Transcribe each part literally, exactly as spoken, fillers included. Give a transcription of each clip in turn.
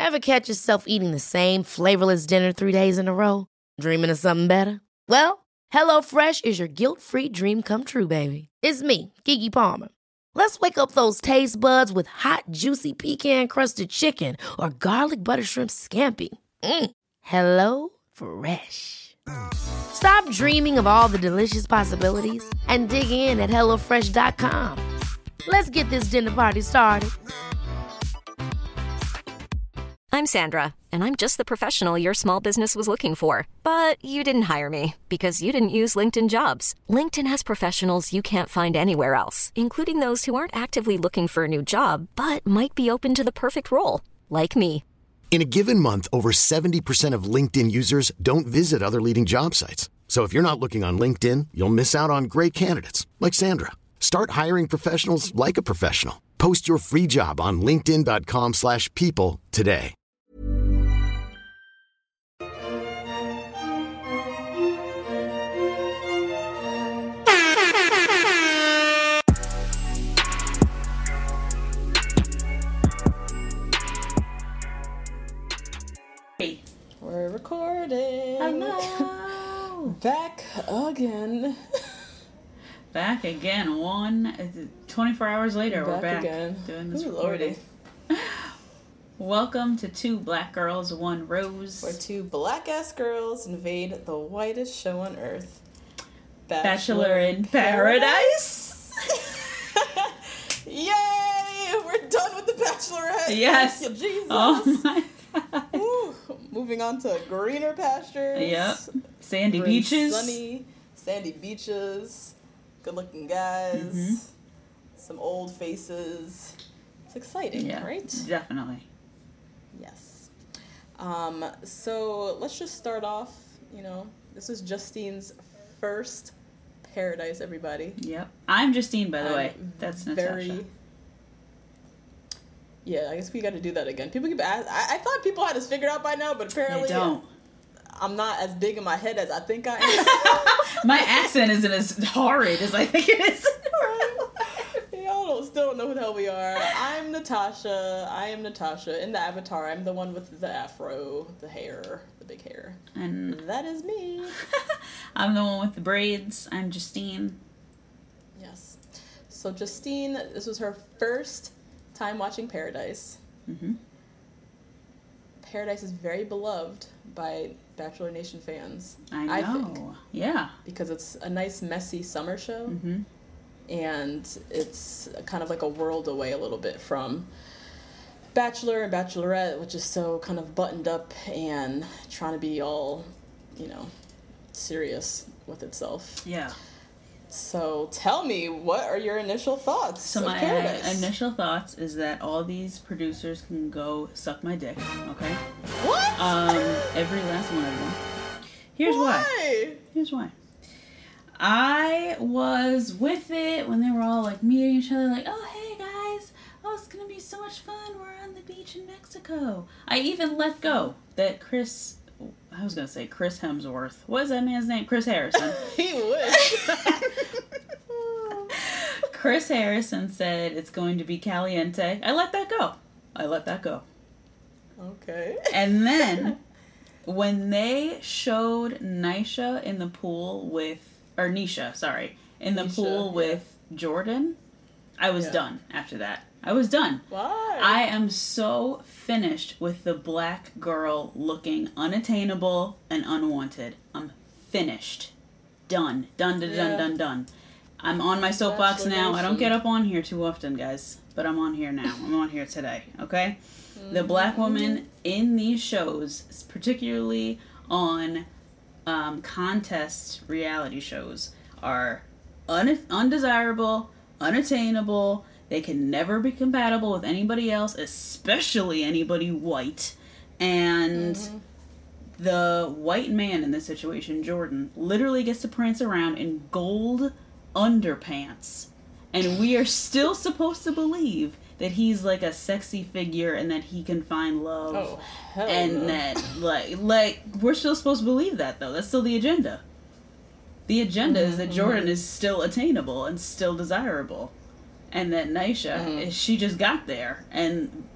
Ever catch yourself eating the same flavorless dinner three days in a row? Dreaming of something better? Well, HelloFresh is your guilt-free dream come true, baby. It's me, Keke Palmer. Let's wake up those taste buds with hot, juicy pecan-crusted chicken or garlic butter shrimp scampi. Mm. Hello Fresh. Stop dreaming of all the delicious possibilities and dig in at hello fresh dot com. Let's get this dinner party started. I'm Sandra, and I'm just the professional your small business was looking for. But you didn't hire me because you didn't use LinkedIn Jobs. LinkedIn has professionals you can't find anywhere else, including those who aren't actively looking for a new job, but might be open to the perfect role, like me. In a given month, over seventy percent of LinkedIn users don't visit other leading job sites. So if you're not looking on LinkedIn, you'll miss out on great candidates like Sandra. Start hiring professionals like a professional. Post your free job on linkedin dot com slash people today. We're recording. Hello. Back again. Back again. One, twenty-four hours later, back we're back again. doing this Ooh, recording. Lordy. Welcome to Two Black Girls, One Rose. Where two black-ass girls invade the whitest show on earth. Bachelor, Bachelor in Paradise. Paradise. Yay! We're done with the Bachelorette. Yes. Thank you, Jesus. Oh my God. Ooh, moving on to greener pastures. Yep. Sandy We're in beaches. Sunny, sandy beaches. Good-looking guys. Mm-hmm. Some old faces. It's exciting, Yeah, right? definitely. Yes. Um, so let's just start off, you know, this is Justine's first Paradise, everybody. Yep. I'm Justine, by the I'm way. That's very... Natasha. Yeah, I guess we got to do that again. People keep asking. I, I thought people had this figured out by now, but apparently They don't. I'm not as big in my head as I think I am. My accent isn't as horrid as I think it is. Y'all don't, still don't know who the hell we are. I'm Natasha. I am Natasha. In the avatar, I'm the one with the afro, the hair, the big hair. And that is me. I'm the one with the braids. I'm Justine. Yes. So Justine, this was her first time watching Paradise. Mm-hmm. Paradise is very beloved by Bachelor Nation fans. I know. I think, yeah. because it's a nice, messy summer show. Mm-hmm. And it's kind of like a world away a little bit from Bachelor and Bachelorette, which is so kind of buttoned up and trying to be all, you know, serious with itself. Yeah. So tell me, what are your initial thoughts So of my Paradise? initial thoughts is that all these producers can go suck my dick, okay? What? Um, every last one of them. Here's why. why. Here's why. I was with it when they were all like meeting each other, like, oh, hey guys, oh, it's gonna be so much fun. We're on the beach in Mexico. I even let go that Chris, I was gonna say Chris Hemsworth. What is that man's name? Chris Harrison. He would. Chris Harrison said it's going to be caliente. I let that go. I let that go. Okay. And then when they showed Nisha in the pool with, or Nisha, sorry, in the Nisha, pool yeah. with Jordan, I was Yeah. done after that. I was done. Why? I am so finished with the black girl looking unattainable and unwanted. I'm finished. Done. Done, done, Yeah. done, done, done. I'm on my soapbox Bachelor now. I don't Nation. get up on here too often, guys. But I'm on here now. I'm on here today, okay? The black women in these shows, particularly on um, contest reality shows, are un- undesirable, unattainable. They can never be compatible with anybody else, especially anybody white. And Mm-hmm. the white man in this situation, Jordan, literally gets to prance around in gold underpants. And we are still supposed to believe that he's like a sexy figure and that he can find love. Oh, hell and no. that, like, like, we're still supposed to believe that, though. That's still the agenda. The agenda Mm-hmm. is that Jordan is still attainable and still desirable. And that Nisha, Mm-hmm. she just got there. And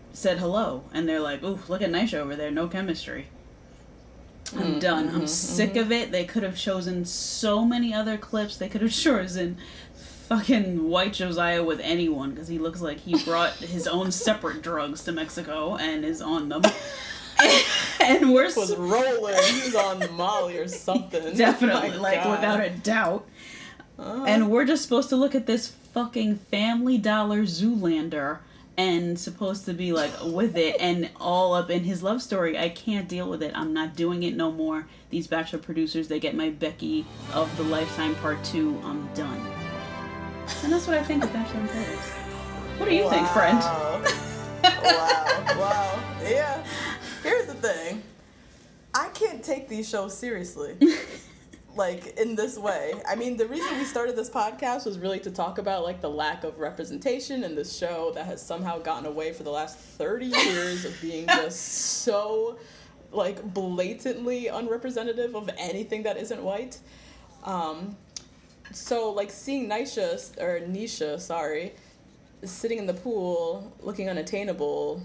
said hello, and they're like, ooh, look at Nisha over there, no chemistry. I'm mm-hmm, done. I'm mm-hmm, sick mm-hmm. of it. They could have chosen so many other clips. They could have chosen fucking White Josiah with anyone, because he looks like he brought his own separate drugs to Mexico and is on them. and, and we're was rolling. He was on Molly or something. Definitely, oh like God. Without a doubt. Uh-huh. And we're just supposed to look at this fucking Family Dollar Zoolander and supposed to be like with it and all up in his love story. I can't deal with it. I'm not doing it no more. These Bachelor producers, they get my Becky of the Lifetime Part two. I'm done. And that's what I think of Bachelor in Paradise. What do you wow. think, friend? wow, wow. Yeah. Here's the thing. I can't take these shows seriously. Like, in this way. I mean, the reason we started this podcast was really to talk about, like, the lack of representation in this show that has somehow gotten away for the last thirty years of being just so, like, blatantly unrepresentative of anything that isn't white. Um, so, like, seeing Nisha, or Nisha, sorry, sitting in the pool, looking unattainable,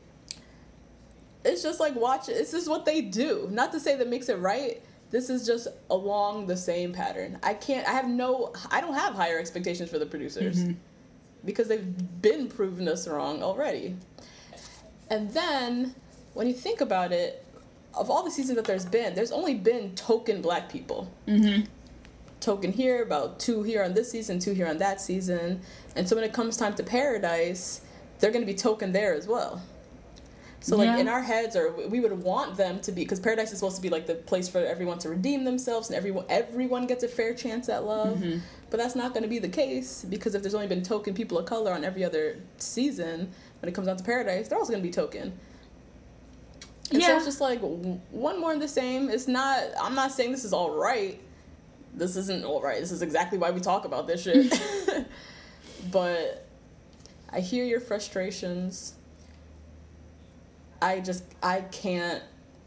it's just, like, watch, it's just what they do. Not to say that makes it right. This is just along the same pattern. I can't, I have no, I don't have higher expectations for the producers mm-hmm. because they've been proving us wrong already. And then, when you think about it, of all the seasons that there's been, there's only been token black people. Mm-hmm. Token here, about two here on this season, two here on that season. And so when it comes time to Paradise, they're going to be token there as well. So, like, yeah. in our heads, or we would want them to be, because Paradise is supposed to be, like, the place for everyone to redeem themselves, and everyone everyone gets a fair chance at love. Mm-hmm. But that's not going to be the case, because if there's only been token people of color on every other season, when it comes down to Paradise, they're also going to be token. And yeah. so it's just, like, one more in the same. It's not, I'm not saying this is all right. This isn't all right. This is exactly why we talk about this shit. But I hear your frustrations. I just, I can't,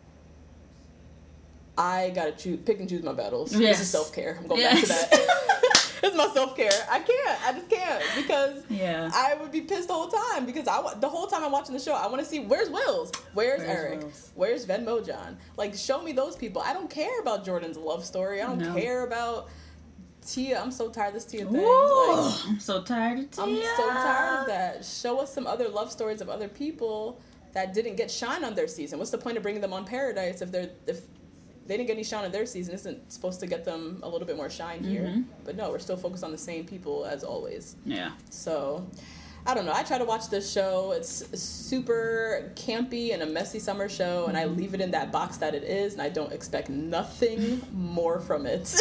I gotta choose, pick and choose my battles. Yes. This is self-care. I'm going yes. back to that. This is my self-care. I can't. I just can't. Because yeah. I would be pissed the whole time. Because I, the whole time I'm watching the show, I want to see, where's Wills? Where's, where's Eric? Wills? Where's Venmo John? Like, show me those people. I don't care about Jordan's love story. I don't no. care about Tia. I'm so tired of this Tia thing. Like, I'm so tired of Tia. I'm so tired of that. Show us some other love stories of other people that didn't get shine on their season. What's the point of bringing them on Paradise if they're if they didn't get any shine on their season? Isn't supposed to get them a little bit more shine here. Mm-hmm. But no, we're still focused on the same people as always. Yeah. So, I don't know. I try to watch this show. It's super campy and a messy summer show, and I leave it in that box that it is, and I don't expect nothing more from it.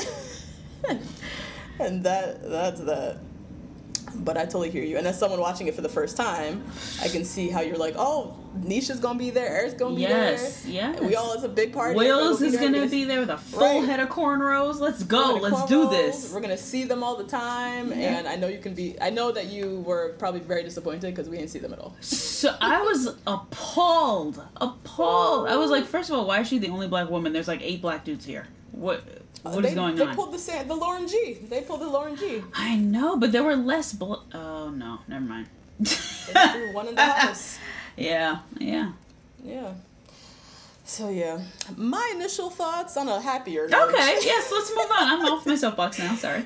And that that's that. But I totally hear you. And as someone watching it for the first time, I can see how you're like, oh, Nisha's going to be there. Eric's going to be yes, there. Yes, yes. We all, it's a big party. Wills is going to be there with a full right. head of cornrows. Let's go. Let's do this. We're going to see them all the time. Yeah. And I know you can be, I know that you were probably very disappointed because we didn't see them at all. So I was appalled. Appalled. I was like, first of all, why is she the only black woman? There's like eight black dudes here. What? What uh, they, is going they on? They pulled the the Lauren G. They pulled the Lauren G. I know, but there were less. Bl- oh no, never mind. They threw one in the house. Yeah, yeah, yeah. So yeah, my initial thoughts on a happier note. Okay, yes, let's move on. I'm off my soapbox now. Sorry.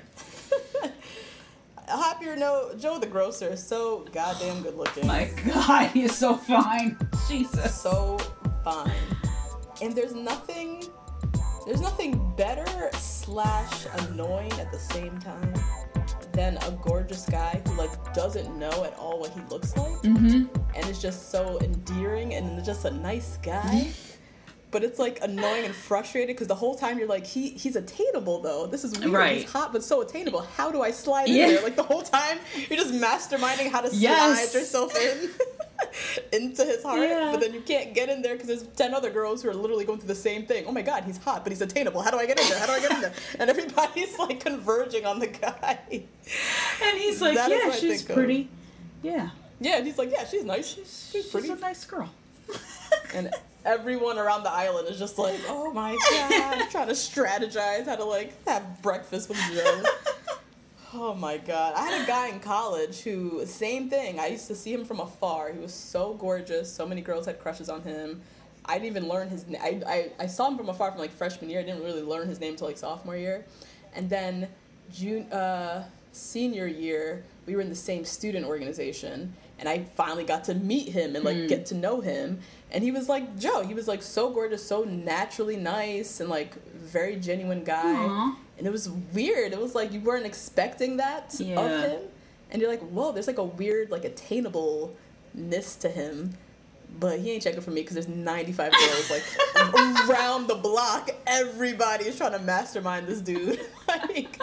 A happier note. Joe the grocer is so goddamn good looking. My God, he is so fine. Jesus, so fine. And there's nothing. There's nothing better slash annoying at the same time than a gorgeous guy who, like, doesn't know at all what he looks like. Mm-hmm. And is just so endearing and just a nice guy. But it's, like, annoying and frustrated because the whole time you're like, he he's attainable, though. This is weird. Right. He's hot but so attainable. How do I slide yeah. in there? Like, the whole time you're just masterminding how to yes. slide yourself in. into his heart, yeah. but then you can't get in there because there's ten other girls who are literally going through the same thing. Oh my God, he's hot, but he's attainable. How do I get in there? How do I get in there? And everybody's like converging on the guy. And he's like, that yeah, she's pretty. Of. Yeah. Yeah, and he's like, yeah, she's nice. She's, she's pretty. She's a nice girl. And everyone around the island is just like, oh my God, trying to strategize how to like have breakfast with Joe. Oh my god. I had a guy in college who, same thing. I used to see him from afar. He was so gorgeous. So many girls had crushes on him. I didn't even learn his name. I, I, I saw him from afar from like freshman year. I didn't really learn his name until like sophomore year. And then June, uh, senior year, we were in the same student organization. And I finally got to meet him and like mm. get to know him. And he was like Joe. He was like so gorgeous, so naturally nice, and like very genuine guy. Aww. And it was weird. It was like you weren't expecting that yeah. of him. And you're like, whoa, there's like a weird, like attainableness to him. But he ain't checking for me because there's ninety-five girls like around the block. Everybody is trying to mastermind this dude. Like,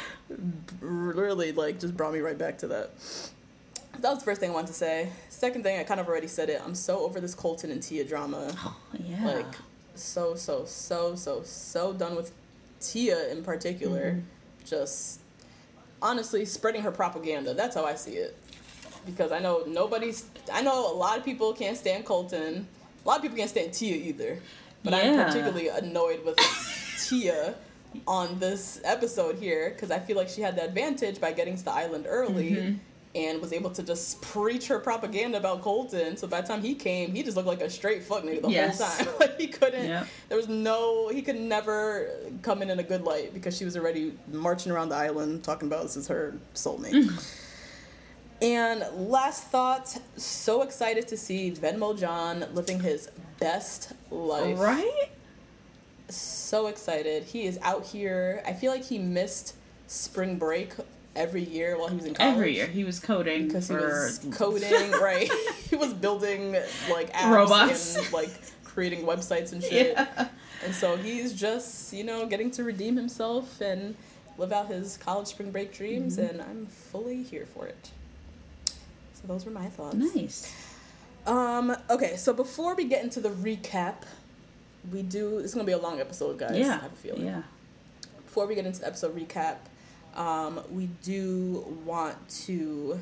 really, like, just brought me right back to that. That was the first thing I wanted to say. Second thing, I kind of already said it. I'm so over this Colton and Tia drama. Oh, yeah. Like, so, so, so, so, so done with Tia in particular. Mm-hmm. Just, honestly, spreading her propaganda. That's how I see it. Because I know nobody's... I know a lot of people can't stand Colton. A lot of people can't stand Tia either. But yeah. I'm particularly annoyed with Tia on this episode here. Because I feel like she had the advantage by getting to the island early. Mm-hmm. And was able to just preach her propaganda about Colton. So by the time he came, he just looked like a straight fuck nigga the yes. whole time. Like, he couldn't... Yep. There was no... He could never come in in a good light. Because she was already marching around the island talking about this is her soulmate. Mm. And last thought, so excited to see Venmo John living his best life. Right? So excited. He is out here. I feel like he missed spring break every year while he was in college. Every year. He was coding. Because for... he was coding, right? He was building, like, apps robots. And, like, creating websites and shit. Yeah. And so he's just, you know, getting to redeem himself and live out his college spring break dreams, mm-hmm. and I'm fully here for it. So those were my thoughts. Nice. Um, okay, so before we get into the recap, we do... It's going to be a long episode, guys. Yeah. I have a feeling. Yeah. Before we get into the episode recap, um, we do want to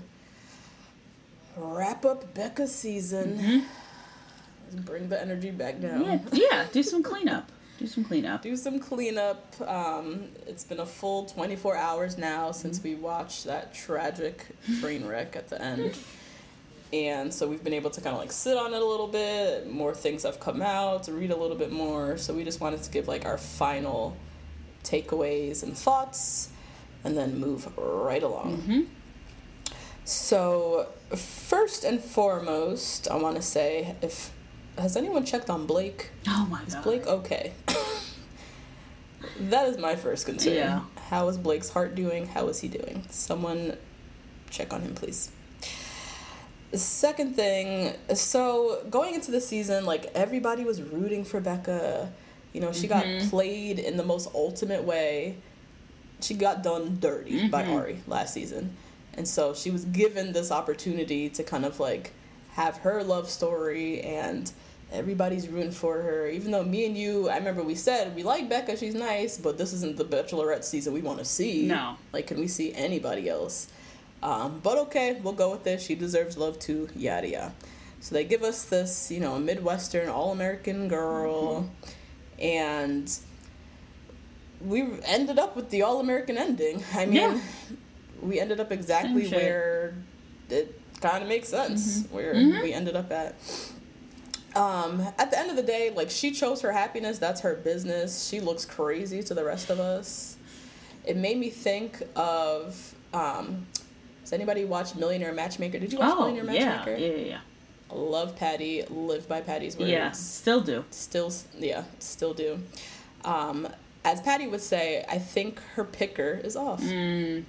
wrap up Becca's season. Mm-hmm. Bring the energy back down. Yeah, yeah. Do some cleanup. Do some cleanup. Do some cleanup. Um, it's been a full twenty-four hours now since we watched that tragic train wreck at the end. And so we've been able to kind of like sit on it a little bit. More things have come out, to read a little bit more. So we just wanted to give like our final takeaways and thoughts and then move right along. Mm-hmm. So first and foremost, I want to say, if has anyone checked on Blake? Oh my god. Is Blake okay? That is my first concern. Yeah. How is Blake's heart doing? How is he doing? Someone check on him, please. The second thing, so going into the season, like, everybody was rooting for Becca. You know, she mm-hmm. got played in the most ultimate way. She got done dirty mm-hmm. by Ari last season. And so she was given this opportunity to kind of, like, have her love story, and everybody's rooting for her. Even though me and you, I remember we said, we like Becca, she's nice, but this isn't the Bachelorette season we want to see. No. Like, can we see anybody else? Um, but okay, we'll go with this. She deserves love too, yada yada. So they give us this, you know, Midwestern, all-American girl, mm-hmm. and we ended up with the all-American ending. I mean, yeah. we ended up exactly where it kind of makes sense, mm-hmm. where mm-hmm. we ended up at. Um, at the end of the day, like, she chose her happiness. That's her business. She looks crazy to the rest of us. It made me think of, um, does anybody watch Millionaire Matchmaker? Did you watch oh, Millionaire Matchmaker? Yeah, yeah, yeah. I love Patty. Live by Patty's words. Yeah, still do. Still, yeah, still do. Um, as Patty would say, I think her picker is off. Mm.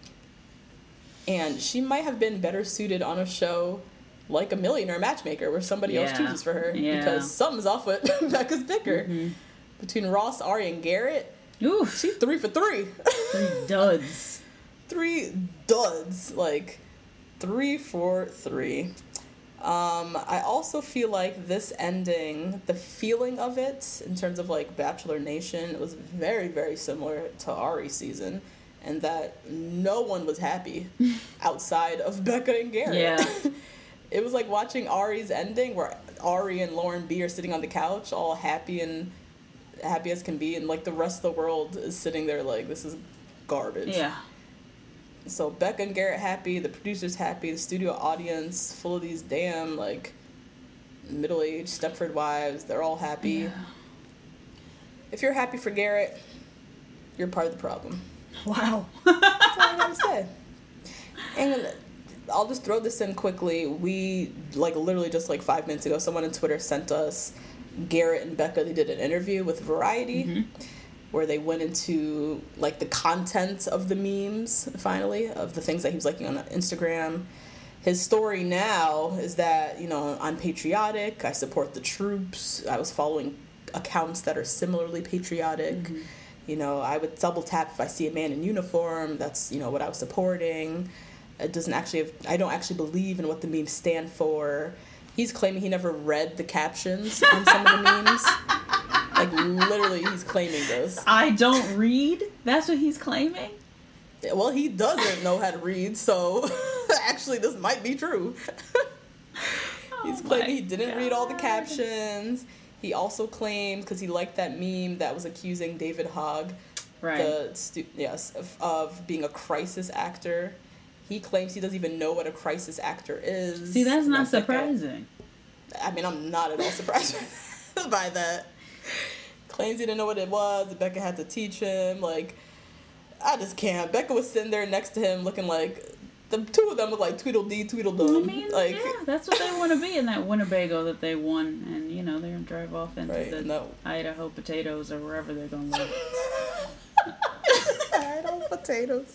And she might have been better suited on a show like a Millionaire Matchmaker, where somebody yeah. else chooses for her. Yeah. Because something's off with Becca's picker. Mm-hmm. Between Ross, Ari, and Garrett, Oof. she's three for three. Three duds. Three duds. Like, three for three. Um, I also feel like this ending, the feeling of it, in terms of, like, Bachelor Nation, was very, very similar to Ari's season. And that no one was happy outside of Becca and Garrett. Yeah. It was like watching Ari's ending, where Ari and Lauren B are sitting on the couch, all happy and happy as can be, and like the rest of the world is sitting there like, this is garbage. Yeah. So Becca and Garrett happy, the producers happy, the studio audience full of these damn, like, middle-aged Stepford wives. They're all happy. Yeah. If you're happy for Garrett, you're part of the problem. Wow. That's all I gotta say. And I'll just throw this in quickly. We, like, literally just, like, five minutes ago, someone on Twitter sent us Garrett and Becca. They did an interview with Variety. Mm-hmm. Where they went into, like, the content of the memes, finally, of the things that he was liking on Instagram. His story now is that, you know, I'm patriotic, I support the troops, I was following accounts that are similarly patriotic. Mm-hmm. You know, I would double tap if I see a man in uniform, that's, you know, what I was supporting. It doesn't actually have, I don't actually believe in what the memes stand for. He's claiming he never read the captions on some of the memes. Like, literally, he's claiming this. I don't read? That's what he's claiming? Well, he doesn't know how to read, so actually, this might be true. He's oh claiming he didn't God. read all the captions. He also claimed, because he liked that meme that was accusing David Hogg, right. the stu- yes, of, of being a crisis actor. He claims he doesn't even know what a crisis actor is. See, that's not that's surprising. Like a, I mean, I'm not at all surprised by that. Claims he didn't know what it was. Becca had to teach him. Like, I just can't. Becca was sitting there next to him looking like, the two of them look like Tweedledee, Tweedledum. I mean, like, yeah, that's what they want to be in that Winnebago that they won. And, you know, they're going to drive off into right, the no. Idaho potatoes or wherever they're going to live. Idaho potatoes.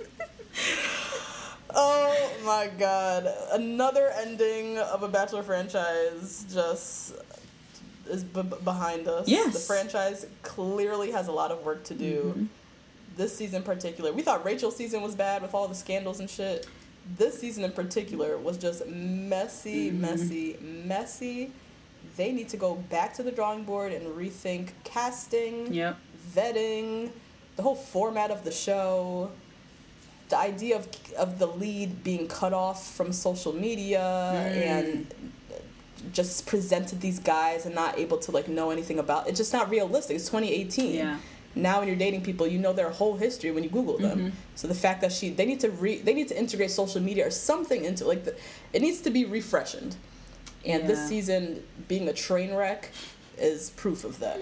Oh, my God. Another ending of a Bachelor franchise just is b- behind us. Yes. The franchise clearly has a lot of work to do. Mm-hmm. This season in particular. We thought Rachel's season was bad with all the scandals and shit. This season in particular was just messy, mm-hmm. messy, messy. They need to go back to the drawing board and rethink casting, yep. vetting, the whole format of the show. The idea of of the lead being cut off from social media mm. and just presented these guys and not able to, like, know anything about it's just not realistic. It's twenty eighteen. Yeah. Now when you're dating people, you know their whole history when you Google them. Mm-hmm. So the fact that she they need to re they need to integrate social media or something into, like, the, it needs to be refreshened. And yeah. this season being a train wreck is proof of that.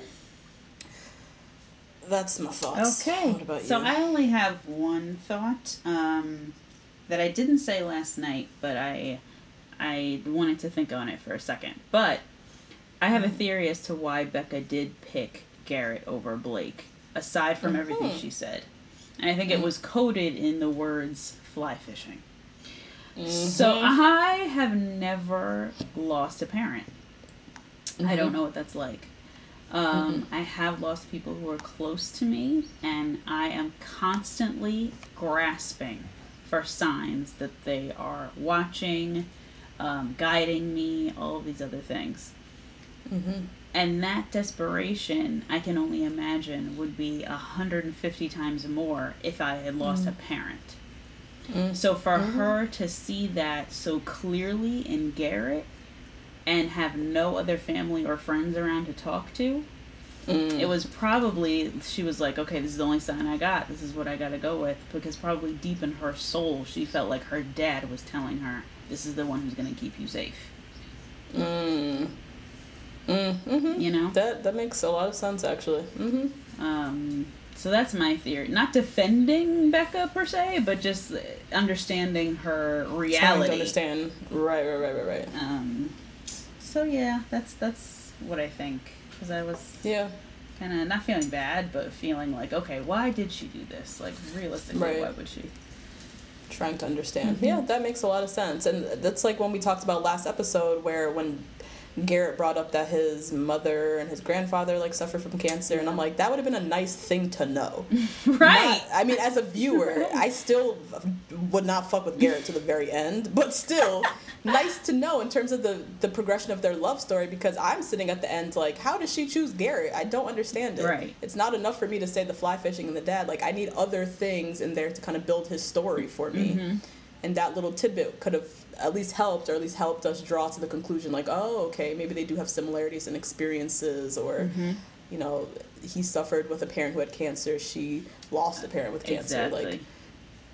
That's my thoughts. Okay. What about so you? I only have one thought um, that I didn't say last night, but I I wanted to think on it for a second. But I have a theory as to why Becca did pick Garrett over Blake, aside from mm-hmm. everything she said. And I think it was coded in the words fly fishing. Mm-hmm. So I have never lost a parent. Mm-hmm. I don't know what that's like. Um, mm-hmm. I have lost people who are close to me, and I am constantly grasping for signs that they are watching, um, guiding me, all of these other things. Mm-hmm. And that desperation, I can only imagine, would be one hundred fifty times more if I had lost mm-hmm. a parent. Mm-hmm. So for mm-hmm. her to see that so clearly in Garrett and have no other family or friends around to talk to, mm. it was probably, she was like, okay, this is the only sign I got. This is what I got to go with. Because probably deep in her soul, she felt like her dad was telling her, this is the one who's going to keep you safe. Mm. Mm, mm-hmm. You know? That that makes a lot of sense, actually. Mm-hmm. Um, so that's my theory. Not defending Becca, per se, but just understanding her reality. Trying to understand. Right, right, right, right, right. Um... So yeah, that's that's what I think. Because I was yeah. kind of not feeling bad, but feeling like, okay, why did she do this? Like, realistically, right. why would she? Trying to understand. Mm-hmm. Yeah, that makes a lot of sense. And that's like when we talked about last episode where when Garrett brought up that his mother and his grandfather, like, suffered from cancer. And I'm like, that would have been a nice thing to know. Right. Not, I mean, as a viewer, right. I still would not fuck with Garrett to the very end. But still, nice to know in terms of the, the progression of their love story. Because I'm sitting at the end like, how does she choose Garrett? I don't understand it. Right. It's not enough for me to say the fly fishing and the dad. Like, I need other things in there to kind of build his story for me. Mm-hmm. And that little tidbit could have at least helped, or at least helped us draw to the conclusion, like, oh, okay, maybe they do have similarities in experiences, or, mm-hmm. you know, he suffered with a parent who had cancer, she lost a parent with cancer. Exactly. Like,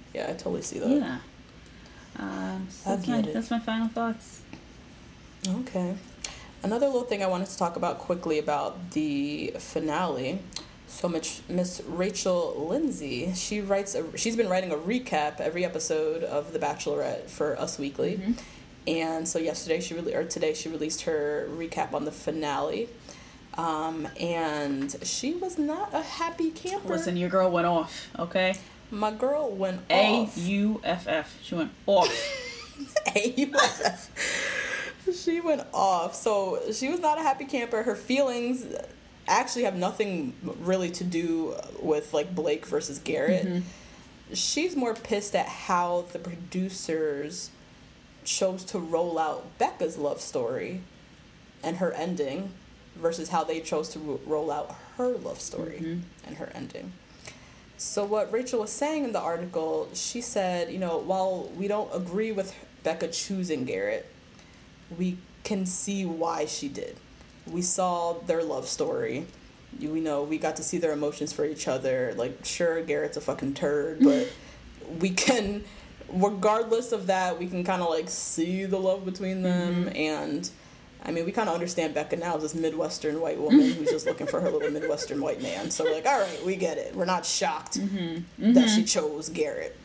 Yeah, I totally see that. Yeah. Um, so that's, my, that's my final thoughts. Okay. Another little thing I wanted to talk about quickly about the finale. So much Miss Rachel Lindsay, she writes a, she's been writing a recap every episode of The Bachelorette for Us Weekly. Mm-hmm. And so yesterday she really or today she released her recap on the finale. Um, and she was not a happy camper. Listen, your girl went off, okay? My girl went A off. A U F F. She went off. A U F F. She went off. So she was not a happy camper. Her feelings actually have nothing really to do with like Blake versus Garrett. Mm-hmm. She's more pissed at how the producers chose to roll out Becca's love story and her ending versus how they chose to ro- roll out her love story mm-hmm. and her ending. So what Rachel was saying in the article, she said, you know, while we don't agree with Becca choosing Garrett, we can see why she did. We saw their love story. We know we got to see their emotions for each other. Like, sure, Garrett's a fucking turd, but we can, regardless of that, we can kind of like see the love between them. Mm-hmm. And I mean, we kind of understand Becca now as this Midwestern white woman who's just looking for her little Midwestern white man. So we're like, all right, we get it. We're not shocked mm-hmm. Mm-hmm. that she chose Garrett.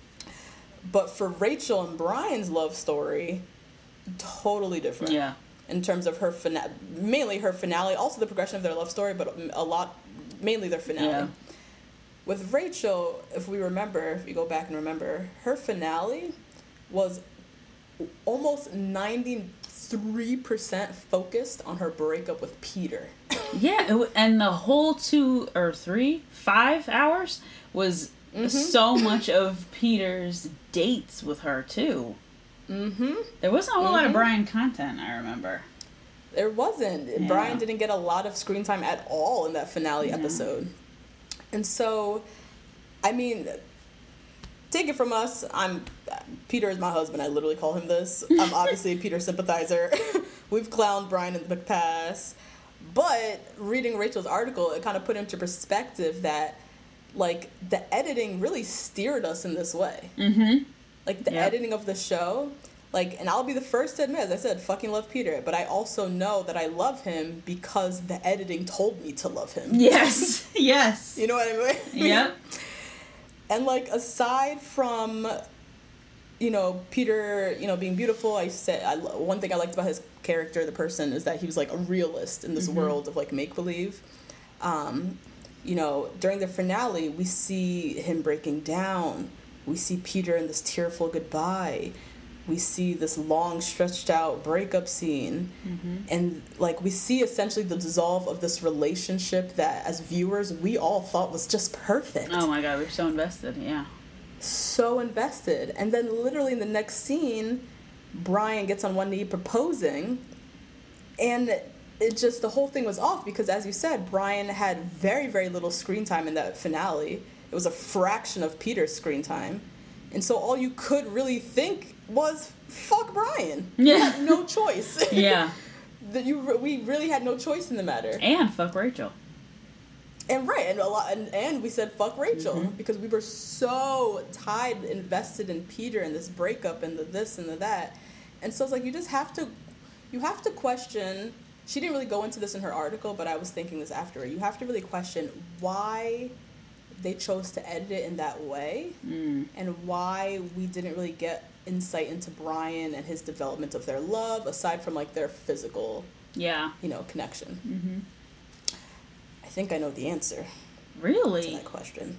But for Rachel and Brian's love story, totally different. Yeah. In terms of her finale, mainly her finale, also the progression of their love story, but a lot, mainly their finale. Yeah. With Rachel, if we remember, if you go back and remember, her finale was almost ninety-three percent focused on her breakup with Peter. Yeah, it, and the whole two or three, five hours was mm-hmm. so much of Peter's dates with her, too. Mm-hmm. There wasn't a whole mm-hmm. lot of Brian content, I remember. There wasn't. Yeah. Brian didn't get a lot of screen time at all in that finale yeah. episode. And so, I mean, take it from us. I'm Peter is my husband. I literally call him this. I'm obviously a Peter sympathizer. We've clowned Brian in the past. But reading Rachel's article, it kind of put into perspective that, like, the editing really steered us in this way. Mm-hmm. Like, the yep. editing of the show, like, and I'll be the first to admit, as I said, fucking love Peter, but I also know that I love him because the editing told me to love him. Yes, yes. You know what I mean? Yep. And, like, aside from, you know, Peter, you know, being beautiful, I said, I, one thing I liked about his character, the person, is that he was, like, a realist in this mm-hmm. world of, like, make-believe. Um, you know, during the finale, we see him breaking down. We see Peter in this tearful goodbye. We see this long, stretched-out breakup scene. Mm-hmm. And, like, we see essentially the dissolve of this relationship that, as viewers, we all thought was just perfect. Oh, my God. We were so invested, yeah. So invested. And then, literally, in the next scene, Brian gets on one knee proposing. And it just, the whole thing was off because, as you said, Brian had very, very little screen time in that finale. It was a fraction of Peter's screen time. And so all you could really think was, fuck Brian. Yeah. You had no choice. Yeah. that you We really had no choice in the matter. And fuck Rachel. And right, and a lot, and, and we said fuck Rachel. Mm-hmm. Because we were so tied, invested in Peter and this breakup and the this and the that. And so it's like, you just have to, you have to question, she didn't really go into this in her article, but I was thinking this after. You have to really question why they chose to edit it in that way mm. and why we didn't really get insight into Brian and his development of their love aside from like their physical yeah you know connection. Mm-hmm. I think I know the answer really to that question.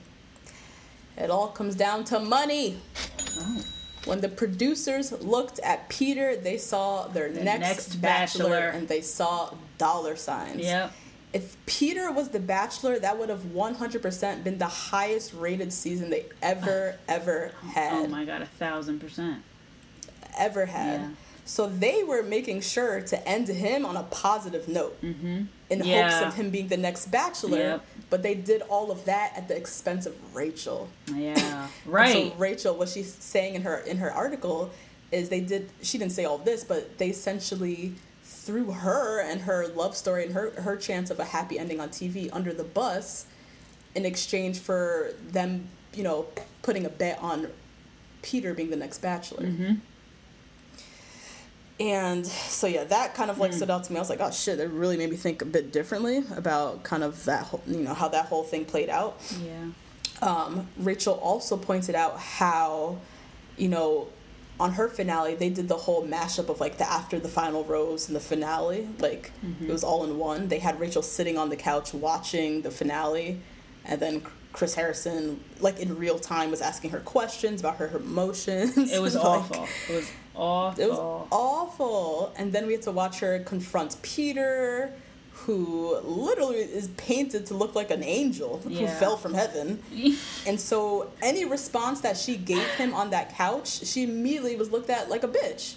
It all comes down to money. Oh. When the producers looked at Peter, they saw their the next, next bachelor, bachelor and they saw dollar signs. Yep. If Peter was the Bachelor, that would have one hundred percent been the highest rated season they ever, ever had. Oh my God, a thousand percent. Ever had. Yeah. So they were making sure to end him on a positive note mm-hmm. in yeah. hopes of him being the next Bachelor. Yep. But they did all of that at the expense of Rachel. Yeah, right. And so Rachel, what she's saying in her in her article is they did, she didn't say all of this, but they essentially threw her and her love story and her, her chance of a happy ending on T V under the bus in exchange for them, you know, putting a bet on Peter being the next Bachelor. Mm-hmm. And so, yeah, that kind of, like, mm. stood out to me. I was like, oh, shit, that really made me think a bit differently about kind of that whole, you know, how that whole thing played out. Yeah. Um, Rachel also pointed out how, you know, on her finale, they did the whole mashup of, like, the after the final rose and the finale. Like, mm-hmm. it was all in one. They had Rachel sitting on the couch watching the finale, and then Chris Harrison, like, in real time, was asking her questions about her, her emotions. It was like, awful. It was awful. It was awful. And then we had to watch her confront Peter, who literally is painted to look like an angel yeah. who fell from heaven. And so any response that she gave him on that couch, she immediately was looked at like a bitch.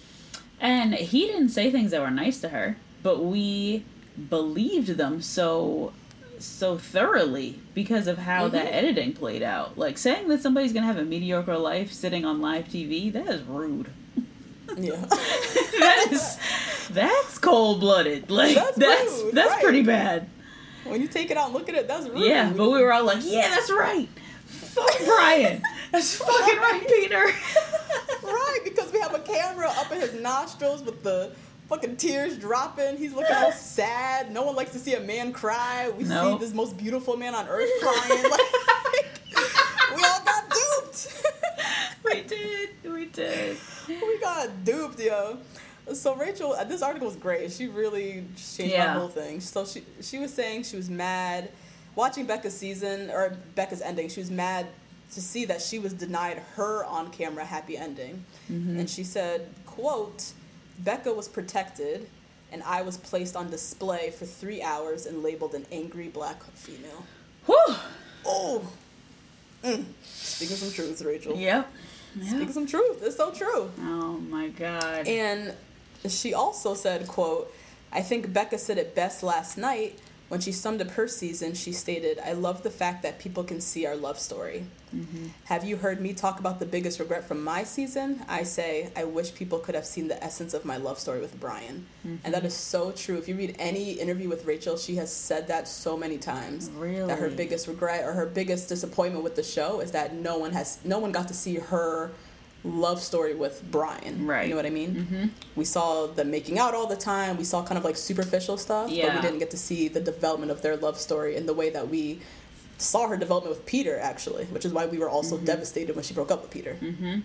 And he didn't say things that were nice to her, but we believed them so so thoroughly because of how mm-hmm. that editing played out. Like, saying that somebody's gonna have a mediocre life sitting on live T V, that is rude. Yeah. that is that's cold-blooded. Like, that's that's, rude, that's right. pretty bad. When you take it out and look at it, that's rude. Yeah, but we were all like, yeah, that's right. Fuck Brian. That's fucking right, Peter. Right, because we have a camera up in his nostrils with the fucking tears dropping. He's looking all sad. No one likes to see a man cry. We nope. see this most beautiful man on earth crying. Like, we all got duped. We did. We did. We got duped, yo. So Rachel, this article was great. She really changed yeah. my whole thing. So she she was saying she was mad watching Becca's season, or Becca's ending. She was mad to see that she was denied her on-camera happy ending. Mm-hmm. And she said, quote, Becca was protected, and I was placed on display for three hours and labeled an angry black female. Whew! Oh! Mm. Speaking some truth, Rachel. Yep. yep. Speaking some truth. It's so true. Oh, my God. And she also said, quote, I think Becca said it best last night. When she summed up her season, she stated, I love the fact that people can see our love story. Mm-hmm. Have you heard me talk about the biggest regret from my season? I say, I wish people could have seen the essence of my love story with Brian. Mm-hmm. And that is so true. If you read any interview with Rachel, she has said that so many times. Really? That her biggest regret or her biggest disappointment with the show is that no one has, no one got to see her love story with Brian. Right. You know what I mean? Mm-hmm. We saw them making out all the time. We saw kind of like superficial stuff, yeah. but we didn't get to see the development of their love story in the way that we saw her development with Peter, actually, which is why we were also mm-hmm. devastated when she broke up with Peter. Mm-hmm.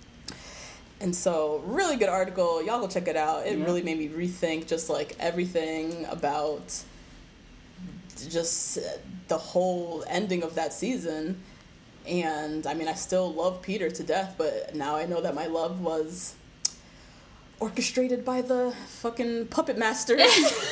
And so, really good article. Y'all go check it out. It yeah. really made me rethink just like everything about just the whole ending of that season. And, I mean, I still love Peter to death, but now I know that my love was orchestrated by the fucking puppet masters.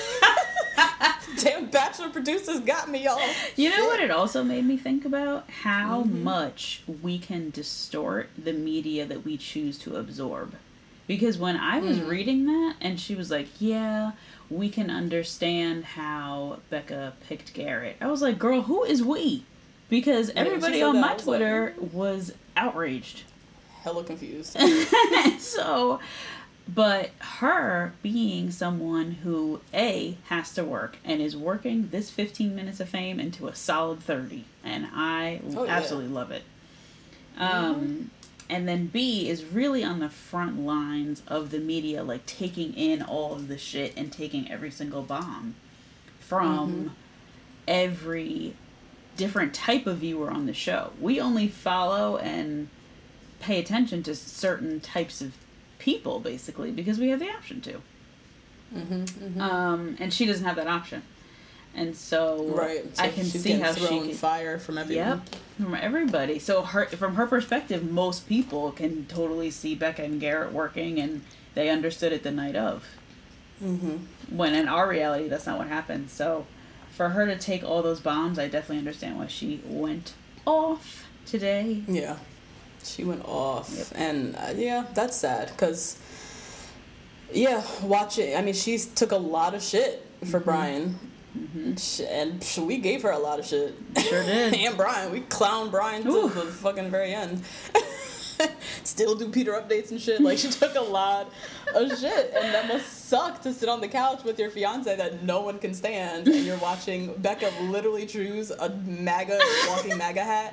Damn Bachelor producers got me, y'all. You know Shit. what it also made me think about? How mm-hmm. much we can distort the media that we choose to absorb. Because when I was mm. reading that, and she was like, yeah, we can understand how Becca picked Garrett. I was like, girl, who is we? Because everybody yeah, on my Twitter like, was outraged. Hella confused. So, but her being someone who, A, has to work and is working this fifteen minutes of fame into a solid thirty. And I oh, absolutely yeah. love it. Um, mm-hmm. And then B, is really on the front lines of the media, like taking in all of the shit and taking every single bomb from mm-hmm. every different type of viewer on the show. We only follow and pay attention to certain types of people, basically, because we have the option to. Mm-hmm, mm-hmm. Um, and she doesn't have that option. And so, right. so I can she's see how she can fire from everyone. Yep, from everybody. So her, from her perspective, most people can totally see Becca and Garrett working, and they understood it the night of. Mm-hmm. When in our reality, that's not what happened. So for her to take all those bombs, I definitely understand why she went off today. Yeah, she went off. Yep. And uh, yeah, that's sad, because, yeah, watching, I mean, she took a lot of shit for mm-hmm. Brian. Mm-hmm. And we gave her a lot of shit. Sure did. And Brian. We clowned Brian to the fucking very end. Still do Peter updates and shit. Like, she took a lot of shit. And that must suck to sit on the couch with your fiance that no one can stand. And you're watching Becca literally choose a MAGA, walking MAGA hat.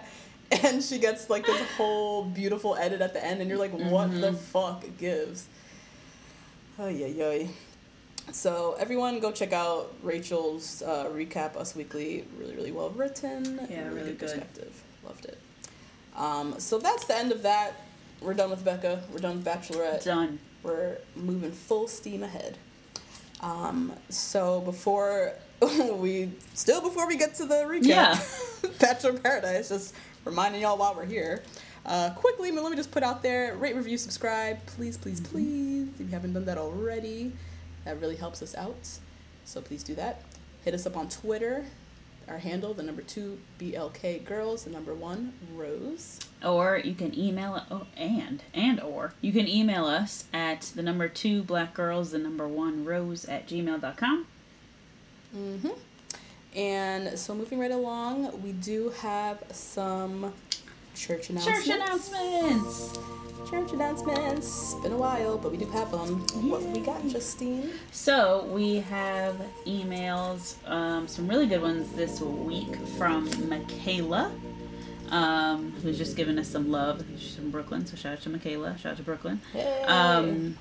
and she gets like this whole beautiful edit at the end, and you're like, what mm-hmm. the fuck gives? Oh yeah, yeah. So everyone go check out Rachel's uh, recap Us Weekly. Really, really well written. Yeah, really, really good perspective. Loved it. Um, so that's the end of that. We're done with Becca. We're done with Bachelorette. Done. We're moving full steam ahead. Um, so before we, still before we get to the recap, yeah. Bachelor in Paradise, just reminding y'all while we're here. Uh, quickly, let me just put out there, rate, review, subscribe. Please, please, please. If you haven't done that already, that really helps us out. So please do that. Hit us up on Twitter. Our handle, the number two, B L K Girls, the number one, Rose. Or you can email, oh, and, and or, you can email us at the number two, Black Girls, the number one, Rose at gmail dot com. Mm-hmm. And so moving right along, we do have some church announcements. Church announcements! Church announcements. Been a while, but we do have them. What we got, Justine? So we have emails, um, some really good ones this week from Michaela, um, who's just giving us some love. She's from Brooklyn, so shout out to Michaela. Shout out to Brooklyn. Hey. Um,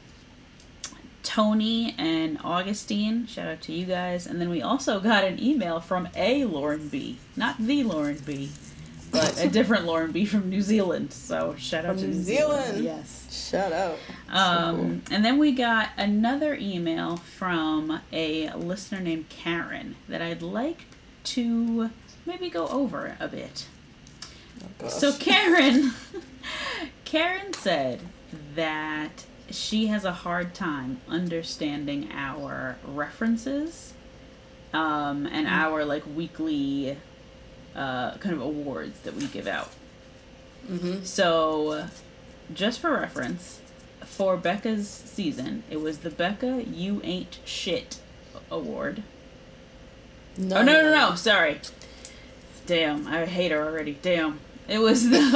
Tony and Augustine, shout out to you guys. And then we also got an email from a Lauren B. Not the Lauren B. But a different Lauren B from New Zealand. So shout out from to New New Zealand. Zealand. Yes. Shout out. Um, so cool. And then we got another email from a listener named Karen that I'd like to maybe go over a bit. Oh, gosh. So Karen, Karen said that she has a hard time understanding our references um, and mm-hmm. our like weekly uh, kind of awards that we give out. Mm-hmm. So, just for reference, for Becca's season, it was the Becca You Ain't Shit Award. No, oh, no, no, no, sorry. Damn, I hate her already. Damn. It was the...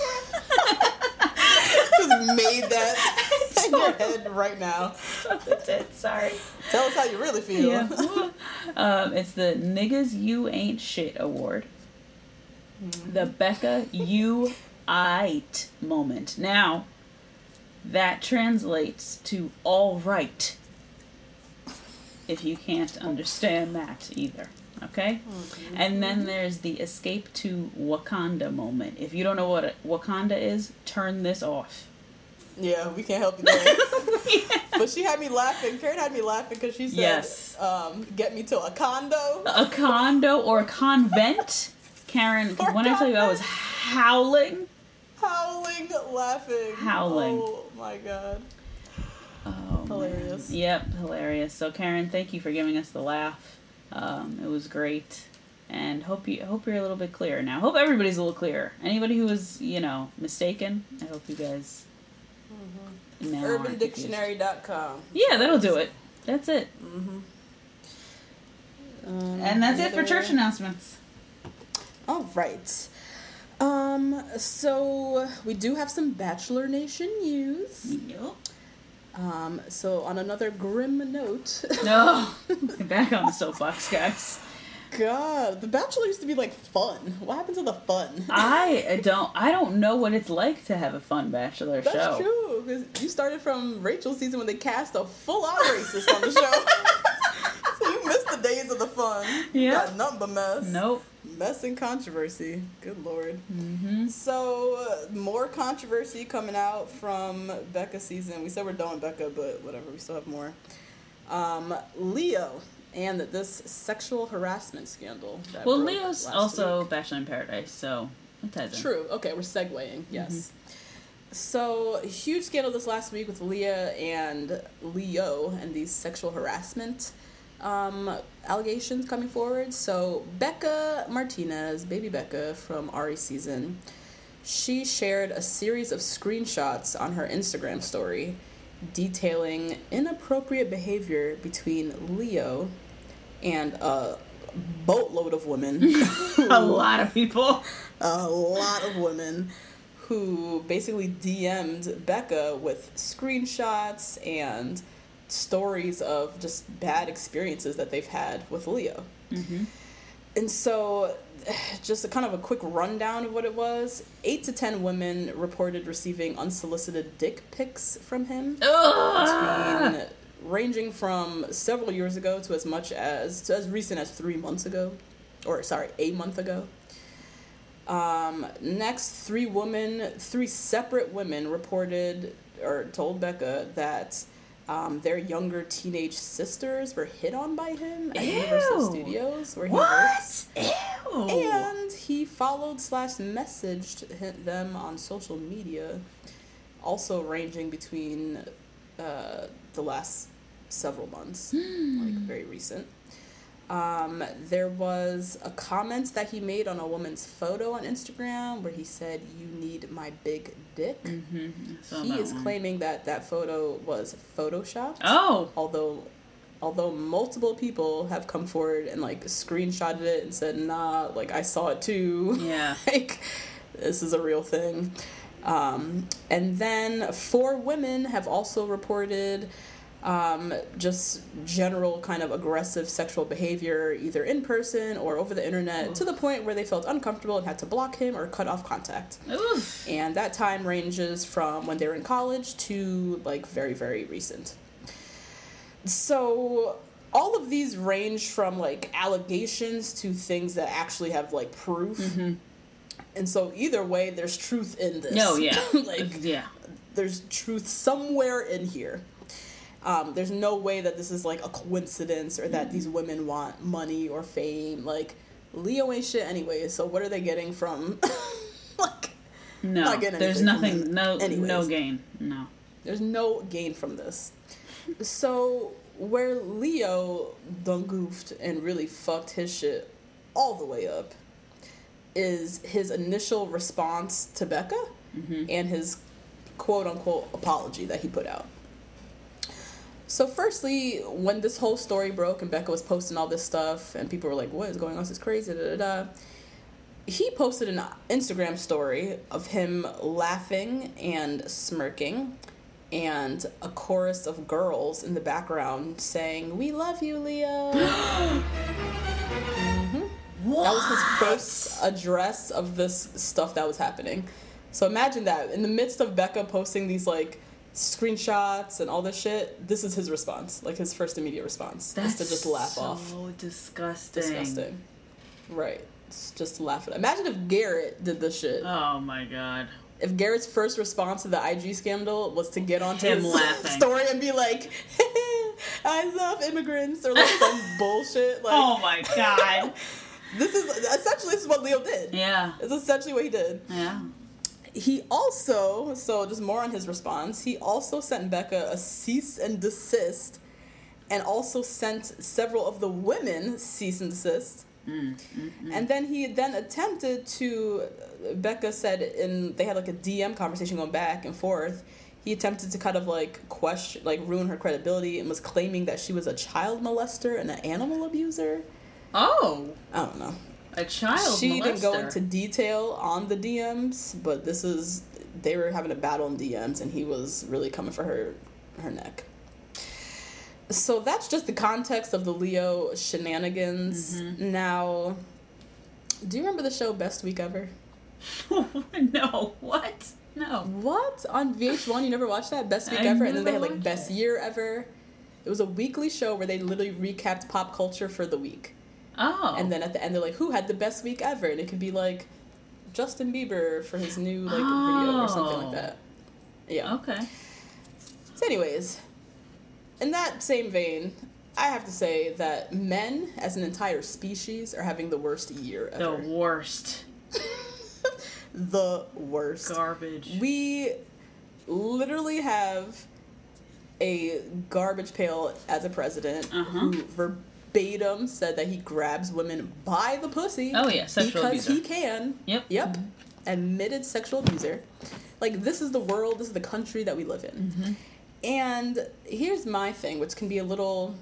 Just made that in your head right now. Sorry. Tell us how you really feel. Yeah. um, it's the Niggas You Ain't Shit Award. Mm-hmm. The Becca You Aight moment. Now, that translates to all right. If you can't understand that either. Okay? Mm-hmm. And then there's the escape to Wakanda moment. If you don't know what Wakanda is, turn this off. Yeah, we can't help you there. Yeah. But she had me laughing. Karen had me laughing because she said, yes. um, get me to a condo. A condo or a convent. Karen, when convent. I tell you I was howling. Howling, laughing. Howling. Oh, my God. Oh, hilarious. Man. Yep, hilarious. So, Karen, thank you for giving us the laugh. Um, it was great. And hope you hope you're a little bit clearer now. Hope everybody's a little clearer. Anybody who was, you know, mistaken, I hope you guys... Mm-hmm. urban dictionary dot com. Yeah, that'll do it. That's it. Mm-hmm. Um, and that's it for church announcements. All right. Um, so we do have some Bachelor Nation news. Yep. Um, so on another grim note. No. Back on the soapbox, guys. God, The Bachelor used to be like fun. What happened to the fun? I don't. I don't know what it's like to have a fun Bachelor That's show. That's true. Because you started from Rachel's season when they cast a full-on racist on the show. So you missed the days of the fun. You yep. got nothing but mess. Nope. Mess and controversy. Good Lord. Mm-hmm. So uh, more controversy coming out from Becca's season. We said we're done with Becca, but whatever. We still have more. Um, Leo. And this sexual harassment scandal. That well, Leo's also week. Bachelor in Paradise, so it ties in. True. Okay, we're segueing. Yes. Mm-hmm. So, huge scandal this last week with Leah and Leo and these sexual harassment um, allegations coming forward. So, Becca Martinez, baby Becca from Ari's season, she shared a series of screenshots on her Instagram story detailing inappropriate behavior between Leo and a boatload of women. A lot of people. A lot of women who basically D M'd Becca with screenshots and stories of just bad experiences that they've had with Leo. Mm-hmm. and so, just a kind of a quick rundown of what it was. Eight to ten women reported receiving unsolicited dick pics from him. Between, ranging from several years ago to as much as, to as recent as three months ago. Or, sorry, a month ago. Um, next, three women, three separate women reported or told Becca that um, their younger teenage sisters were hit on by him at Ew. Universal Studios, where he what? works. Ew. And he followed slash messaged them on social media, also ranging between uh, the last several months, mm. like very recent. Um, there was a comment that he made on a woman's photo on Instagram where he said, "You need my big dick." Mm-hmm. He is one. claiming that that photo was photoshopped. Oh! Although, although multiple people have come forward and, like, screenshotted it and said, nah, like, I saw it too. Yeah. Like, this is a real thing. Um, and then four women have also reported Um, just general kind of aggressive sexual behavior, either in person or over the internet, Oof. to the point where they felt uncomfortable and had to block him or cut off contact. Oof. And that time ranges from when they were in college to, like, very, very recent. So all of these range from, like, allegations to things that actually have, like, proof. Mm-hmm. And so either way, there's truth in this. No, yeah. like, yeah. There's truth somewhere in here. Um, there's no way that this is, like, a coincidence or that these women want money or fame. Like, Leo ain't shit anyway, so what are they getting from, like, no, not getting there's nothing, no, anyways. no gain, no. There's no gain from this. So, where Leo done goofed and really fucked his shit all the way up is his initial response to Becca mm-hmm. and his quote-unquote apology that he put out. So firstly, when this whole story broke and Becca was posting all this stuff and people were like, what is going on? This is crazy, da da da. He posted an Instagram story of him laughing and smirking and a chorus of girls in the background saying, "We love you, Leo." mm-hmm. What? That was his first address of this stuff that was happening. So imagine that. In the midst of Becca posting these, like, screenshots and all this shit, this is his response, like his first immediate response. That's is to just laugh so off. So disgusting. Disgusting. Right. It's just to laugh at. Imagine if Garrett did this shit. Oh my god. If Garrett's first response to the I G scandal was to get onto him his laughing. story and be like, "I love immigrants," or like some bullshit. Like, oh my god. This is essentially this is what Leo did. Yeah. It's essentially what he did. Yeah. He also, so just more on his response, he also sent Becca a cease and desist and also sent several of the women cease and desist. Mm, mm, mm. And then he then attempted to, Becca said, in they had like a D M conversation going back and forth, he attempted to kind of like question, like ruin her credibility and was claiming that she was a child molester and an animal abuser. Oh. I don't know. A child She molester. didn't go into detail on the D Ms, but this is, they were having a battle in D Ms, and he was really coming for her her neck. So that's just the context of the Leo shenanigans. Mm-hmm. Now, do you remember the show Best Week Ever? No. What? No. What? On V H one, you never watched that? Best Week I Ever? And then they had like watched Best it. Year Ever. It was a weekly show where they literally recapped pop culture for the week. Oh. And then at the end, they're like, who had the best week ever? And it could be like Justin Bieber for his new like oh. video or something like that. Yeah. Okay. So anyways, in that same vein, I have to say that men as an entire species are having the worst year ever. The worst. The worst. Garbage. We literally have a garbage pail as a president uh-huh. who verbatim said that he grabs women by the pussy. Oh yeah, sexual because abuser. he can. Yep. Yep. Mm-hmm. Admitted sexual abuser. Like, this is the world, this is the country that we live in. Mm-hmm. And here's my thing, which can be a little,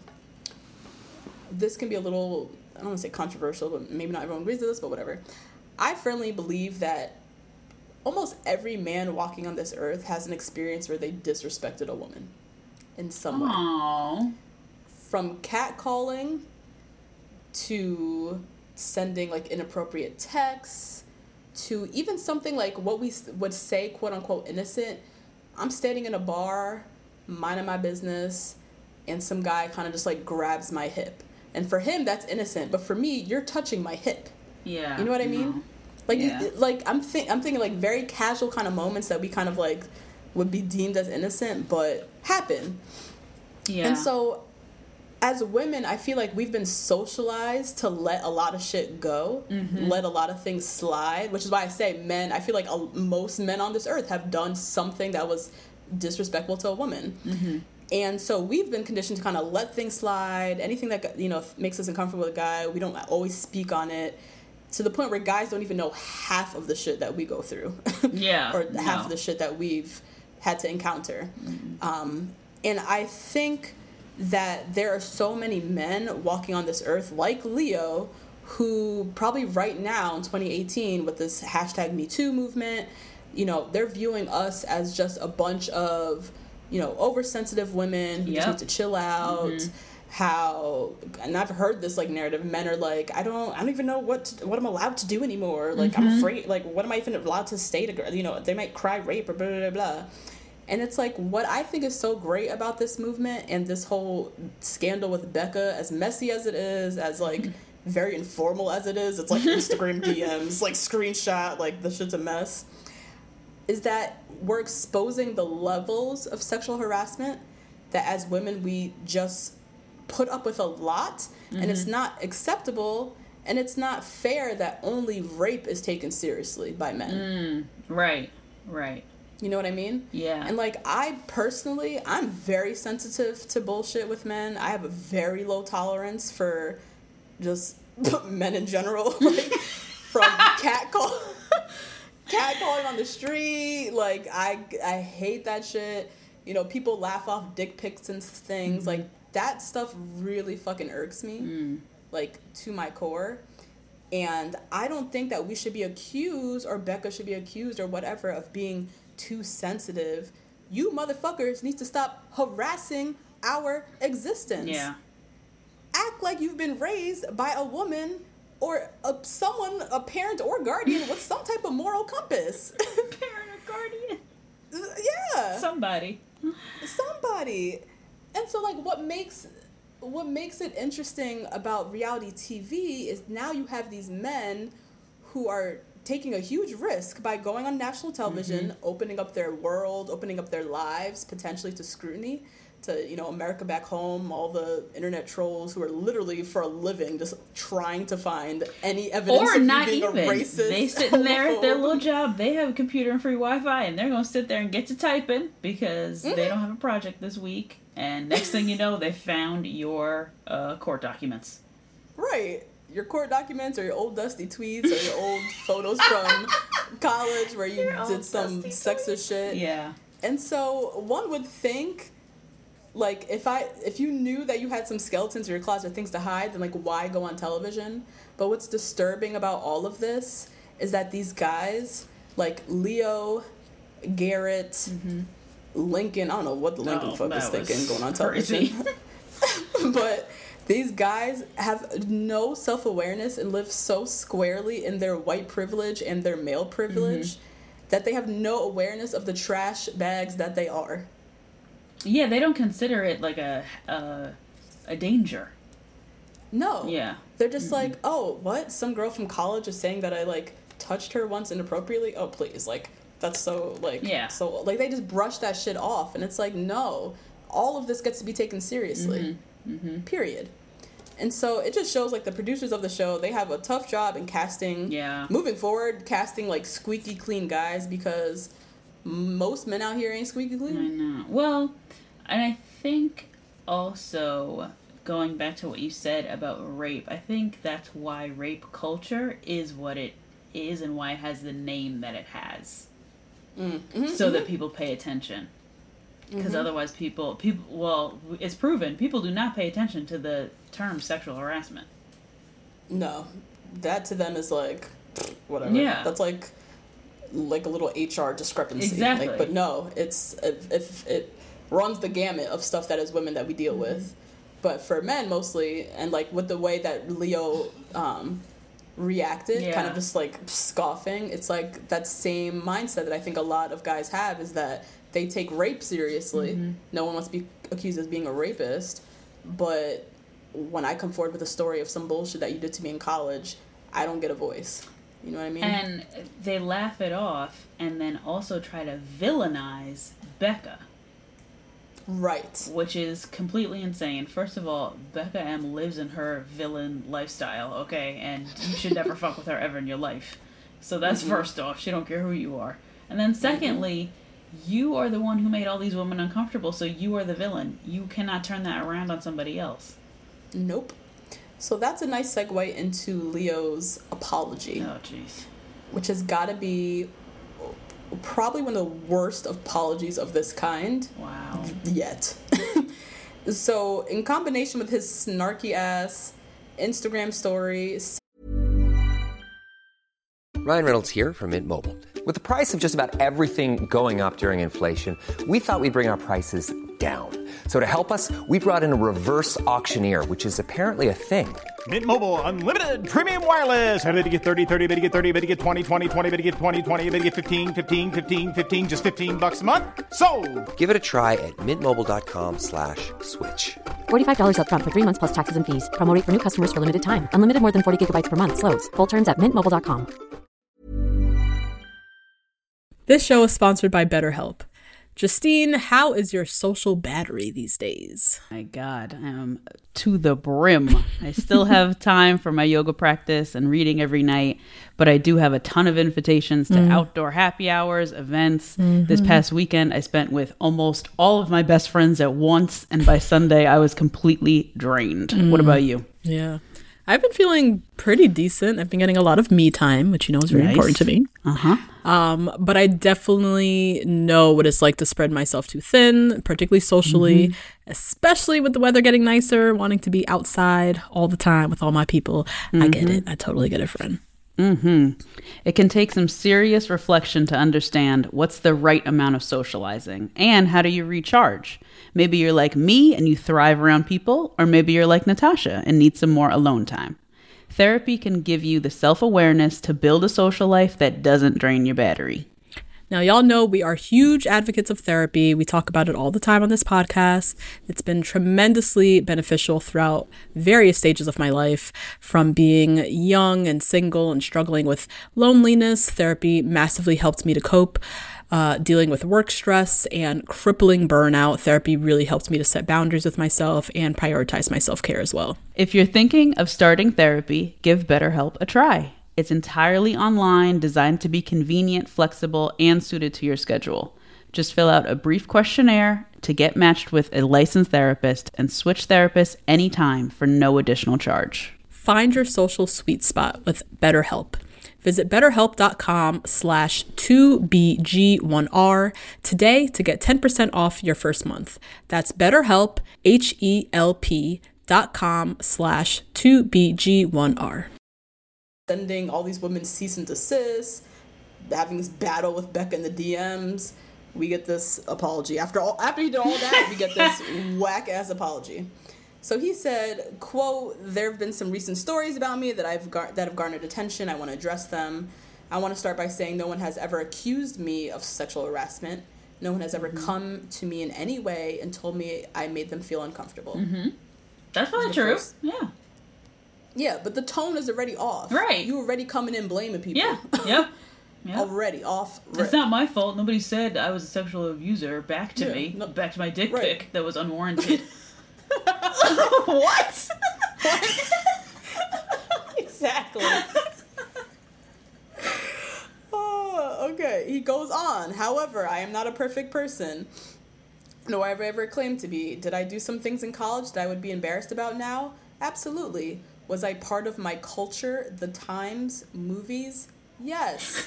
this can be a little, I don't want to say controversial, but maybe not everyone agrees with this, but whatever. I firmly believe that almost every man walking on this earth has an experience where they disrespected a woman in some way. Aww. From catcalling to sending like inappropriate texts, to even something like what we would say, quote unquote, innocent. I'm standing in a bar, minding my business, and some guy kind of just like grabs my hip. And for him, that's innocent. But for me, you're touching my hip. Yeah. You know what I mean? No. Like, yeah. you, like I'm, think, I'm thinking like very casual kind of moments that we kind of like would be deemed as innocent, but happen. Yeah. And so as women, I feel like we've been socialized to let a lot of shit go, mm-hmm. let a lot of things slide, which is why I say men, I feel like a, most men on this earth have done something that was disrespectful to a woman. Mm-hmm. And so we've been conditioned to kind of let things slide. Anything that, you know, makes us uncomfortable with a guy, we don't always speak on it, to the point where guys don't even know half of the shit that we go through. Yeah. Or no. half of the shit that we've had to encounter. Mm-hmm. Um, and I think that there are so many men walking on this earth like Leo who probably right now in twenty eighteen with this hashtag Me Too movement, you know, they're viewing us as just a bunch of, you know, oversensitive women who yep. just need to chill out. Mm-hmm. How, and I've heard this like narrative, men are like, I don't I don't even know what to, what I'm allowed to do anymore. Like, mm-hmm. I'm afraid, like, what am I even allowed to say to, you know, they might cry rape or blah, blah, blah, blah. And it's like, what I think is so great about this movement and this whole scandal with Becca, as messy as it is, as like very informal as it is, it's like Instagram D Ms, like screenshot, like the shit's a mess, is that we're exposing the levels of sexual harassment that as women we just put up with a lot, mm-hmm. and it's not acceptable, and it's not fair that only rape is taken seriously by men. Mm, right, right. You know what I mean? Yeah. And, like, I personally, I'm very sensitive to bullshit with men. I have a very low tolerance for just men in general. Like, from catcall, catcalling on the street. Like, I, I hate that shit. You know, people laugh off dick pics and things. Mm-hmm. Like, that stuff really fucking irks me. Mm. Like, to my core. And I don't think that we should be accused, or Becca should be accused, or whatever, of being too sensitive. You motherfuckers need to stop harassing our existence. Yeah. Act like you've been raised by a woman or a, someone, a parent or guardian with some type of moral compass. Parent or guardian? Yeah. Somebody. Somebody. And so, like, what makes what makes it interesting about reality T V is now you have these men who are taking a huge risk by going on national television, mm-hmm. opening up their world, opening up their lives, potentially to scrutiny, to, you know, America Back Home, all the internet trolls who are literally for a living just trying to find any evidence or of not you being even. a racist. They sitting there at their little job, they have a computer and free Wi-Fi, and they're going to sit there and get to typing because mm-hmm. they don't have a project this week, and next thing you know, they found your uh, court documents. Right. Your court documents or your old dusty tweets or your old photos from college where you your did some sexist tweets. Shit. Yeah. And so one would think, like, if I if you knew that you had some skeletons in your closet, things to hide, then, like, why go on television? But what's disturbing about all of this is that these guys, like Leo, Garrett, mm-hmm. Lincoln, I don't know what the Lincoln oh, fuck is thinking going on television. But these guys have no self-awareness and live so squarely in their white privilege and their male privilege mm-hmm. that they have no awareness of the trash bags that they are. Yeah, they don't consider it like a a, a danger. No. Yeah. They're just mm-hmm. like, oh, what? Some girl from college is saying that I, like, touched her once inappropriately? Oh, please. Like, that's so, like, yeah. so, like, they just brush that shit off. And it's like, no, all of this gets to be taken seriously. Mm-hmm. Mm-hmm. Period. And so it just shows, like, the producers of the show, they have a tough job in casting. Yeah. Moving forward, casting, like, squeaky clean guys because most men out here ain't squeaky clean. I know. Well, and I think also, going back to what you said about rape, I think that's why rape culture is what it is and why it has the name that it has. Mm-hmm. So mm-hmm. that people pay attention. Because mm-hmm. otherwise people, people, well, it's proven, people do not pay attention to the term sexual harassment. No. That to them is like, whatever. Yeah. That's like, like a little H R discrepancy. Exactly. Like, but no, it's, if, if it runs the gamut of stuff that as women that we deal mm-hmm. with. But for men mostly, and like with the way that Leo um, reacted, Yeah. kind of just like scoffing. It's like that same mindset that I think a lot of guys have, is that they take rape seriously. Mm-hmm. No one wants to be accused of being a rapist, but when I come forward with a story of some bullshit that you did to me in college, I don't get a voice. You know what I mean? And they laugh it off and then also try to villainize Becca. Right. Which is completely insane. First of all, Becca M lives in her villain lifestyle, okay? And you should never fuck with her ever in your life. So that's mm-hmm. first off. She don't care who you are. And then secondly, mm-hmm. you are the one who made all these women uncomfortable, so you are the villain. You cannot turn that around on somebody else. Nope. So that's a nice segue into Leo's apology. Oh, jeez. Which has got to be probably one of the worst apologies of this kind. Wow. Yet. So, in combination with his snarky ass Instagram story. Ryan Reynolds here from Mint Mobile. With the price of just about everything going up during inflation, we thought we'd bring our prices down. So to help us, we brought in a reverse auctioneer, which is apparently a thing. Mint Mobile Unlimited Premium Wireless. How to get thirty, thirty, how to get thirty, how to get twenty, twenty, twenty, how to get twenty, twenty, how to get fifteen, fifteen, fifteen, fifteen, just fifteen bucks a month? Sold! Give it a try at mintmobile.com slash switch. forty-five dollars up front for three months plus taxes and fees. Promo rate for new customers for limited time. Unlimited more than forty gigabytes per month. Slows full terms at mint mobile dot com. This show is sponsored by BetterHelp. Justine, how is your social battery these days? My God, I am to the brim. I still have time for my yoga practice and reading every night, but I do have a ton of invitations to mm. outdoor happy hours, events. Mm-hmm. This past weekend, I spent with almost all of my best friends at once, and by Sunday, I was completely drained. Mm. What about you? Yeah. I've been feeling pretty decent. I've been getting a lot of me time, which you know is very nice. important to me. Uh-huh. Um, but I definitely know what it's like to spread myself too thin, particularly socially, mm-hmm. especially with the weather getting nicer, wanting to be outside all the time with all my people. Mm-hmm. I get it. I totally get it, friend. Mm-hmm. It can take some serious reflection to understand what's the right amount of socializing and how do you recharge. Maybe you're like me and you thrive around people, or maybe you're like Natasha and need some more alone time. Therapy can give you the self-awareness to build a social life that doesn't drain your battery. Now, y'all know we are huge advocates of therapy. We talk about it all the time on this podcast. It's been tremendously beneficial throughout various stages of my life. From being young and single and struggling with loneliness, therapy massively helped me to cope. Uh, dealing with work stress and crippling burnout, therapy really helped me to set boundaries with myself and prioritize my self-care as well. If you're thinking of starting therapy, give BetterHelp a try. It's entirely online, designed to be convenient, flexible, and suited to your schedule. Just fill out a brief questionnaire to get matched with a licensed therapist and switch therapists anytime for no additional charge. Find your social sweet spot with BetterHelp. Visit betterhelp.com slash 2BG1R today to get ten percent off your first month. That's BetterHelp, H-E-L-P dot com slash 2BG1R. Sending all these women cease and desist, having this battle with Becca in the D Ms. We get this apology. After all, after he did all that, we get this whack-ass apology. So he said, quote, "There have been some recent stories about me that I've gar- that have garnered attention. I want to address them. I want to start by saying no one has ever accused me of sexual harassment. No one has ever mm-hmm. come to me in any way and told me I made them feel uncomfortable." Mm-hmm. That's probably true. First. Yeah. Yeah, but the tone is already off. Right. You already coming in blaming people. Yeah. Yep. Yep. Already off. Rip. It's not my fault. Nobody said I was a sexual abuser back to yeah, me. No, back to my dick right. pic that was unwarranted. What? What? Exactly. Oh, okay. He goes on. However, I am not a perfect person, nor have I ever claimed to be. Did I do some things in college that I would be embarrassed about now? Absolutely. Was I part of my culture, the times, movies? Yes.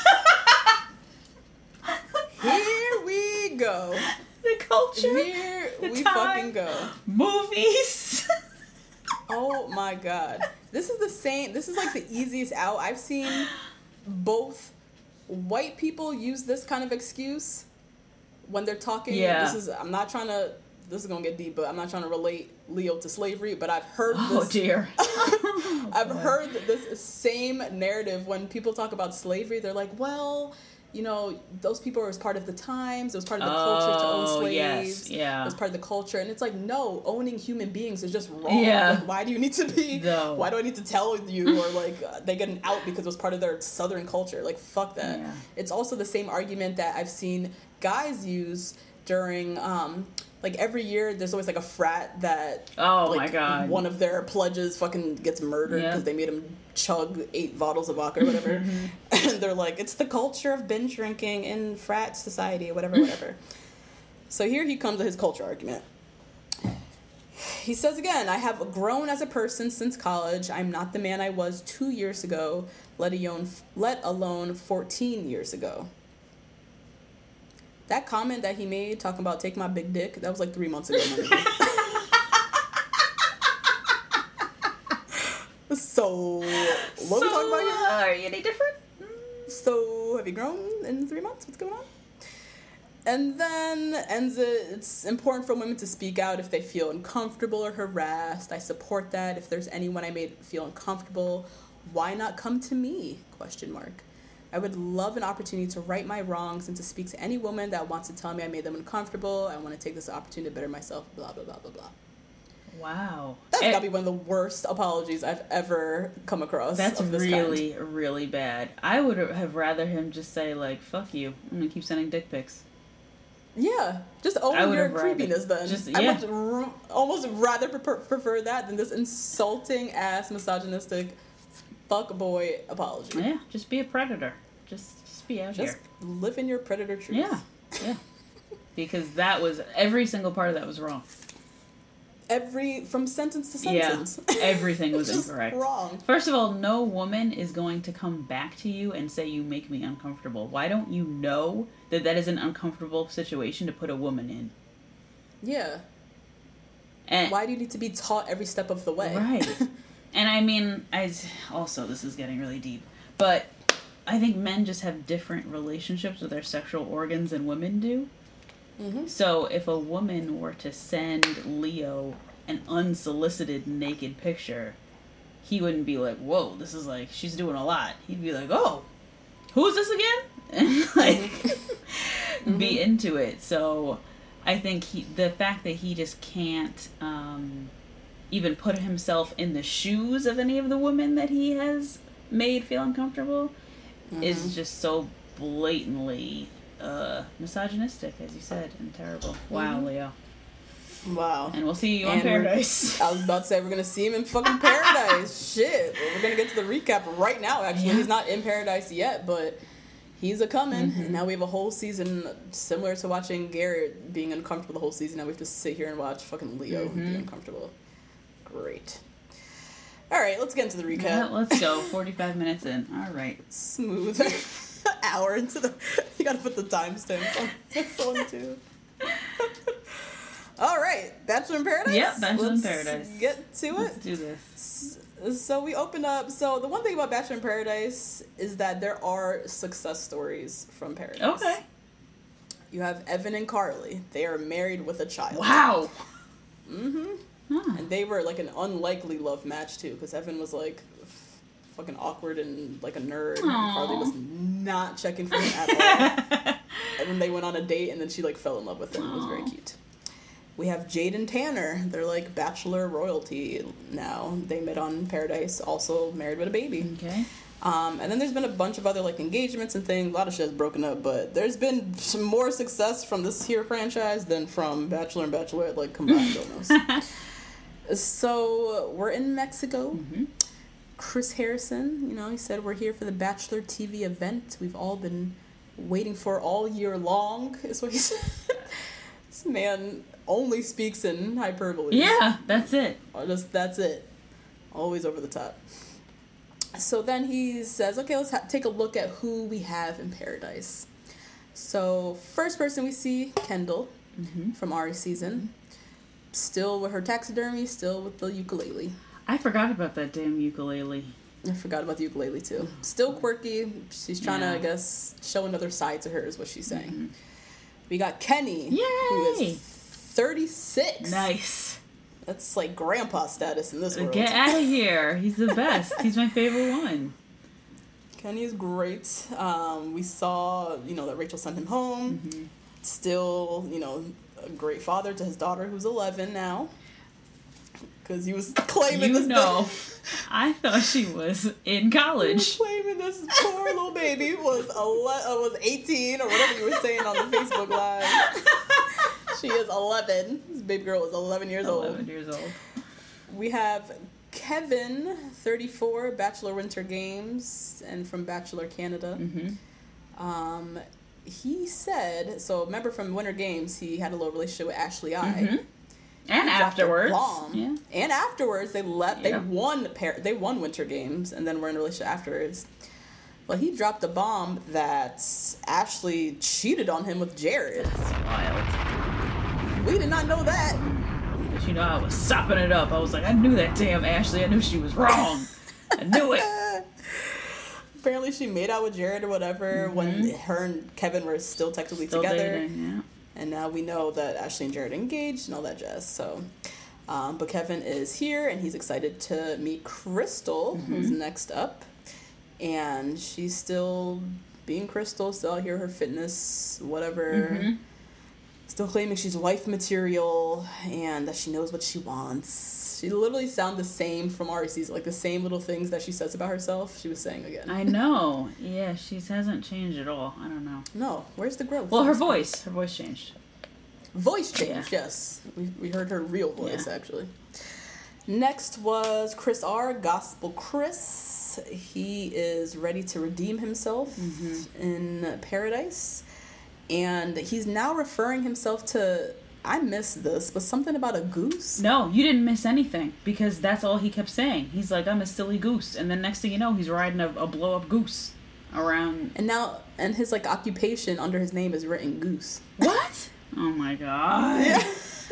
Here we go. The culture. Here the we time, fucking go. Movies. Oh my God. This is the same. This is like the easiest out. I've seen both white people use this kind of excuse when they're talking. Yeah. This is, I'm not trying to this is gonna get deep, but I'm not trying to relate Leo to slavery, but I've heard Oh, this. dear. I've heard this same narrative when people talk about slavery. They're like, well, you know, those people were as part of the times. It was part of the culture to own Oh, slaves. yes, yeah. It was part of the culture. And it's like, no, owning human beings is just wrong. Yeah. Like, why do you need to be, No. why do I need to tell you, or like, uh, they get an out because it was part of their southern culture. Like, fuck that. Yeah. It's also the same argument that I've seen guys use during, um, like, every year there's always like a frat that, Oh, like, my God. one of their pledges fucking gets murdered because Yeah. they made him chug eight bottles of vodka or whatever. And they're like, it's the culture of binge drinking in frat society, whatever, whatever. So here he comes with his culture argument. He says again, I have grown as a person since college. I'm not the man I was two years ago, let alone, let alone fourteen years ago. That comment that he made talking about take my big dick, that was like three months ago. So, what so, are we talking about here? Are you any different? So, have you grown in three months? What's going on? And then ends it, it's important for women to speak out if they feel uncomfortable or harassed. I support that. If there's anyone I made feel uncomfortable, why not come to me? Question mark. I would love an opportunity to right my wrongs and to speak to any woman that wants to tell me I made them uncomfortable. I want to take this opportunity to better myself, blah, blah, blah, blah, blah. Wow. That's It- gotta be one of the worst apologies I've ever come across. That's of this really, kind. really bad. I would have rather him just say, like, fuck you. I'm going to keep sending dick pics. Yeah, just I own would your have rather- creepiness then. just- I yeah. would r- almost rather prefer, prefer that than this insulting ass misogynistic fuckboy apology. Yeah, just be a predator. Just, just be out Just here. live in your predator truth. Yeah, yeah. Because that was, every single part of that was wrong. Every, from sentence to sentence. Yeah, everything was Just incorrect. wrong. First of all, no woman is going to come back to you and say you make me uncomfortable. Why don't you know that that is an uncomfortable situation to put a woman in? Yeah. And Why do you need to be taught every step of the way? Right. And I mean, I also, this is getting really deep, but I think men just have different relationships with their sexual organs than women do. Mm-hmm. So if a woman were to send Leo an unsolicited naked picture, he wouldn't be like, whoa, this is like, she's doing a lot. He'd be like, oh, who's this again? And like, Mm-hmm. be into it. So I think he, the fact that he just can't um, even put himself in the shoes of any of the women that he has made feel uncomfortable Mm-hmm. is just so blatantly uh, misogynistic, as you said, and terrible. Wow, Mm-hmm. Leo. Wow. And we'll see you on And we're- Paradise. I was about to say we're gonna see him in fucking Paradise. Shit. Well, we're gonna get to the recap right now. Actually, Yeah. he's not in Paradise yet, but he's a coming. Mm-hmm. And now we have a whole season similar to watching Garrett being uncomfortable the whole season. Now we have to sit here and watch fucking Leo Mm-hmm. be uncomfortable. Great. All right, let's get into the recap. Yeah, let's go. forty-five minutes in. All right. Smooth. Hour into the. You gotta put the timestamps on this one too. All right, Bachelor in Paradise. Yep, Bachelor in Let's Paradise. Get to it. Let's do this. So we open up. So the one thing about Bachelor in Paradise is that there are success stories from Paradise. Okay. You have Evan and Carly. They are married with a child. Wow. Mm-hmm. Huh. And they were like an unlikely love match too, because Evan was like f- fucking awkward and like a nerd. And Carly was not checking for him at all. And then they went on a date, and then she like fell in love with him. It was very cute. We have Jade and Tanner. They're like Bachelor royalty now. They met on Paradise, also married with a baby. Okay. Um, and then there's been a bunch of other like engagements and things. A lot of shit has broken up, but there's been some more success from this here franchise than from Bachelor and Bachelorette like combined almost. So we're in Mexico. Mm-hmm. Chris Harrison, you know, he said we're here for the Bachelor T V event we've all been waiting for all year long, is what he said. This man only speaks in hyperbole. Yeah, that's it. Just, that's it. Always over the top. So then he says, okay, let's ha- take a look at who we have in Paradise. So first person we see, Kendall, Mm-hmm. from Ari's season. Still with her taxidermy, still with the ukulele. I forgot about that damn ukulele. I forgot about the ukulele too. Still quirky. She's trying Yeah. to, I guess, show another side to her is what she's saying. Mm-hmm. We got Kenny, who Yay! is thirty-six. Nice. That's like grandpa status in this world. Get out of here. He's the best. He's my favorite one. Kenny is great. Um, we saw, you know, that Rachel sent him home. Mm-hmm. Still, you know, a great father to his daughter who's eleven now. Because he was claiming you this... know, I thought she was in college. He was claiming this poor little baby was, ele- uh, was eighteen or whatever you were saying on the Facebook Live. She is eleven. This baby girl is eleven years old. eleven years old. We have Kevin, thirty-four, Bachelor Winter Games, and from Bachelor Canada. Mm-hmm. Um, he said, so remember from Winter Games, he had a little relationship with Ashley I. Mm-hmm. And afterwards. Yeah. And afterwards, they left. They yeah. won. Par- They won Winter Games, and then were in a relationship afterwards. Well, he dropped a bomb that Ashley cheated on him with Jared. That's wild. We did not know that. But you know, I was sopping it up. I was like, I knew that damn Ashley. I knew she was wrong. I knew it. Apparently, she made out with Jared or whatever mm-hmm. when her and Kevin were still technically still together. Dating, yeah. And now we know that Ashley and Jared are engaged and all that jazz. So, um, but Kevin is here and he's excited to meet Crystal, mm-hmm. who's next up. And she's still being Crystal, still out here, her fitness, whatever. Mm-hmm. Still claiming she's wife material and that she knows what she wants. She literally sounds the same from our season, like the same little things that she says about herself, she was saying again. I know. Yeah, she hasn't changed at all. I don't know. No, where's the growth? Well, her voice. Her voice changed. Voice change, yeah. Yes. We we heard her real voice, yeah. actually. Next was Chris R., Gospel Chris. He is ready to redeem himself mm-hmm. in paradise. And he's now referring himself to... I missed this, but something about a goose? No, you didn't miss anything, because that's all he kept saying. He's like, I'm a silly goose. And then next thing you know, he's riding a, a blow-up goose around. And now, and his, like, occupation under his name is written Goose. What? Oh, my God. Yeah.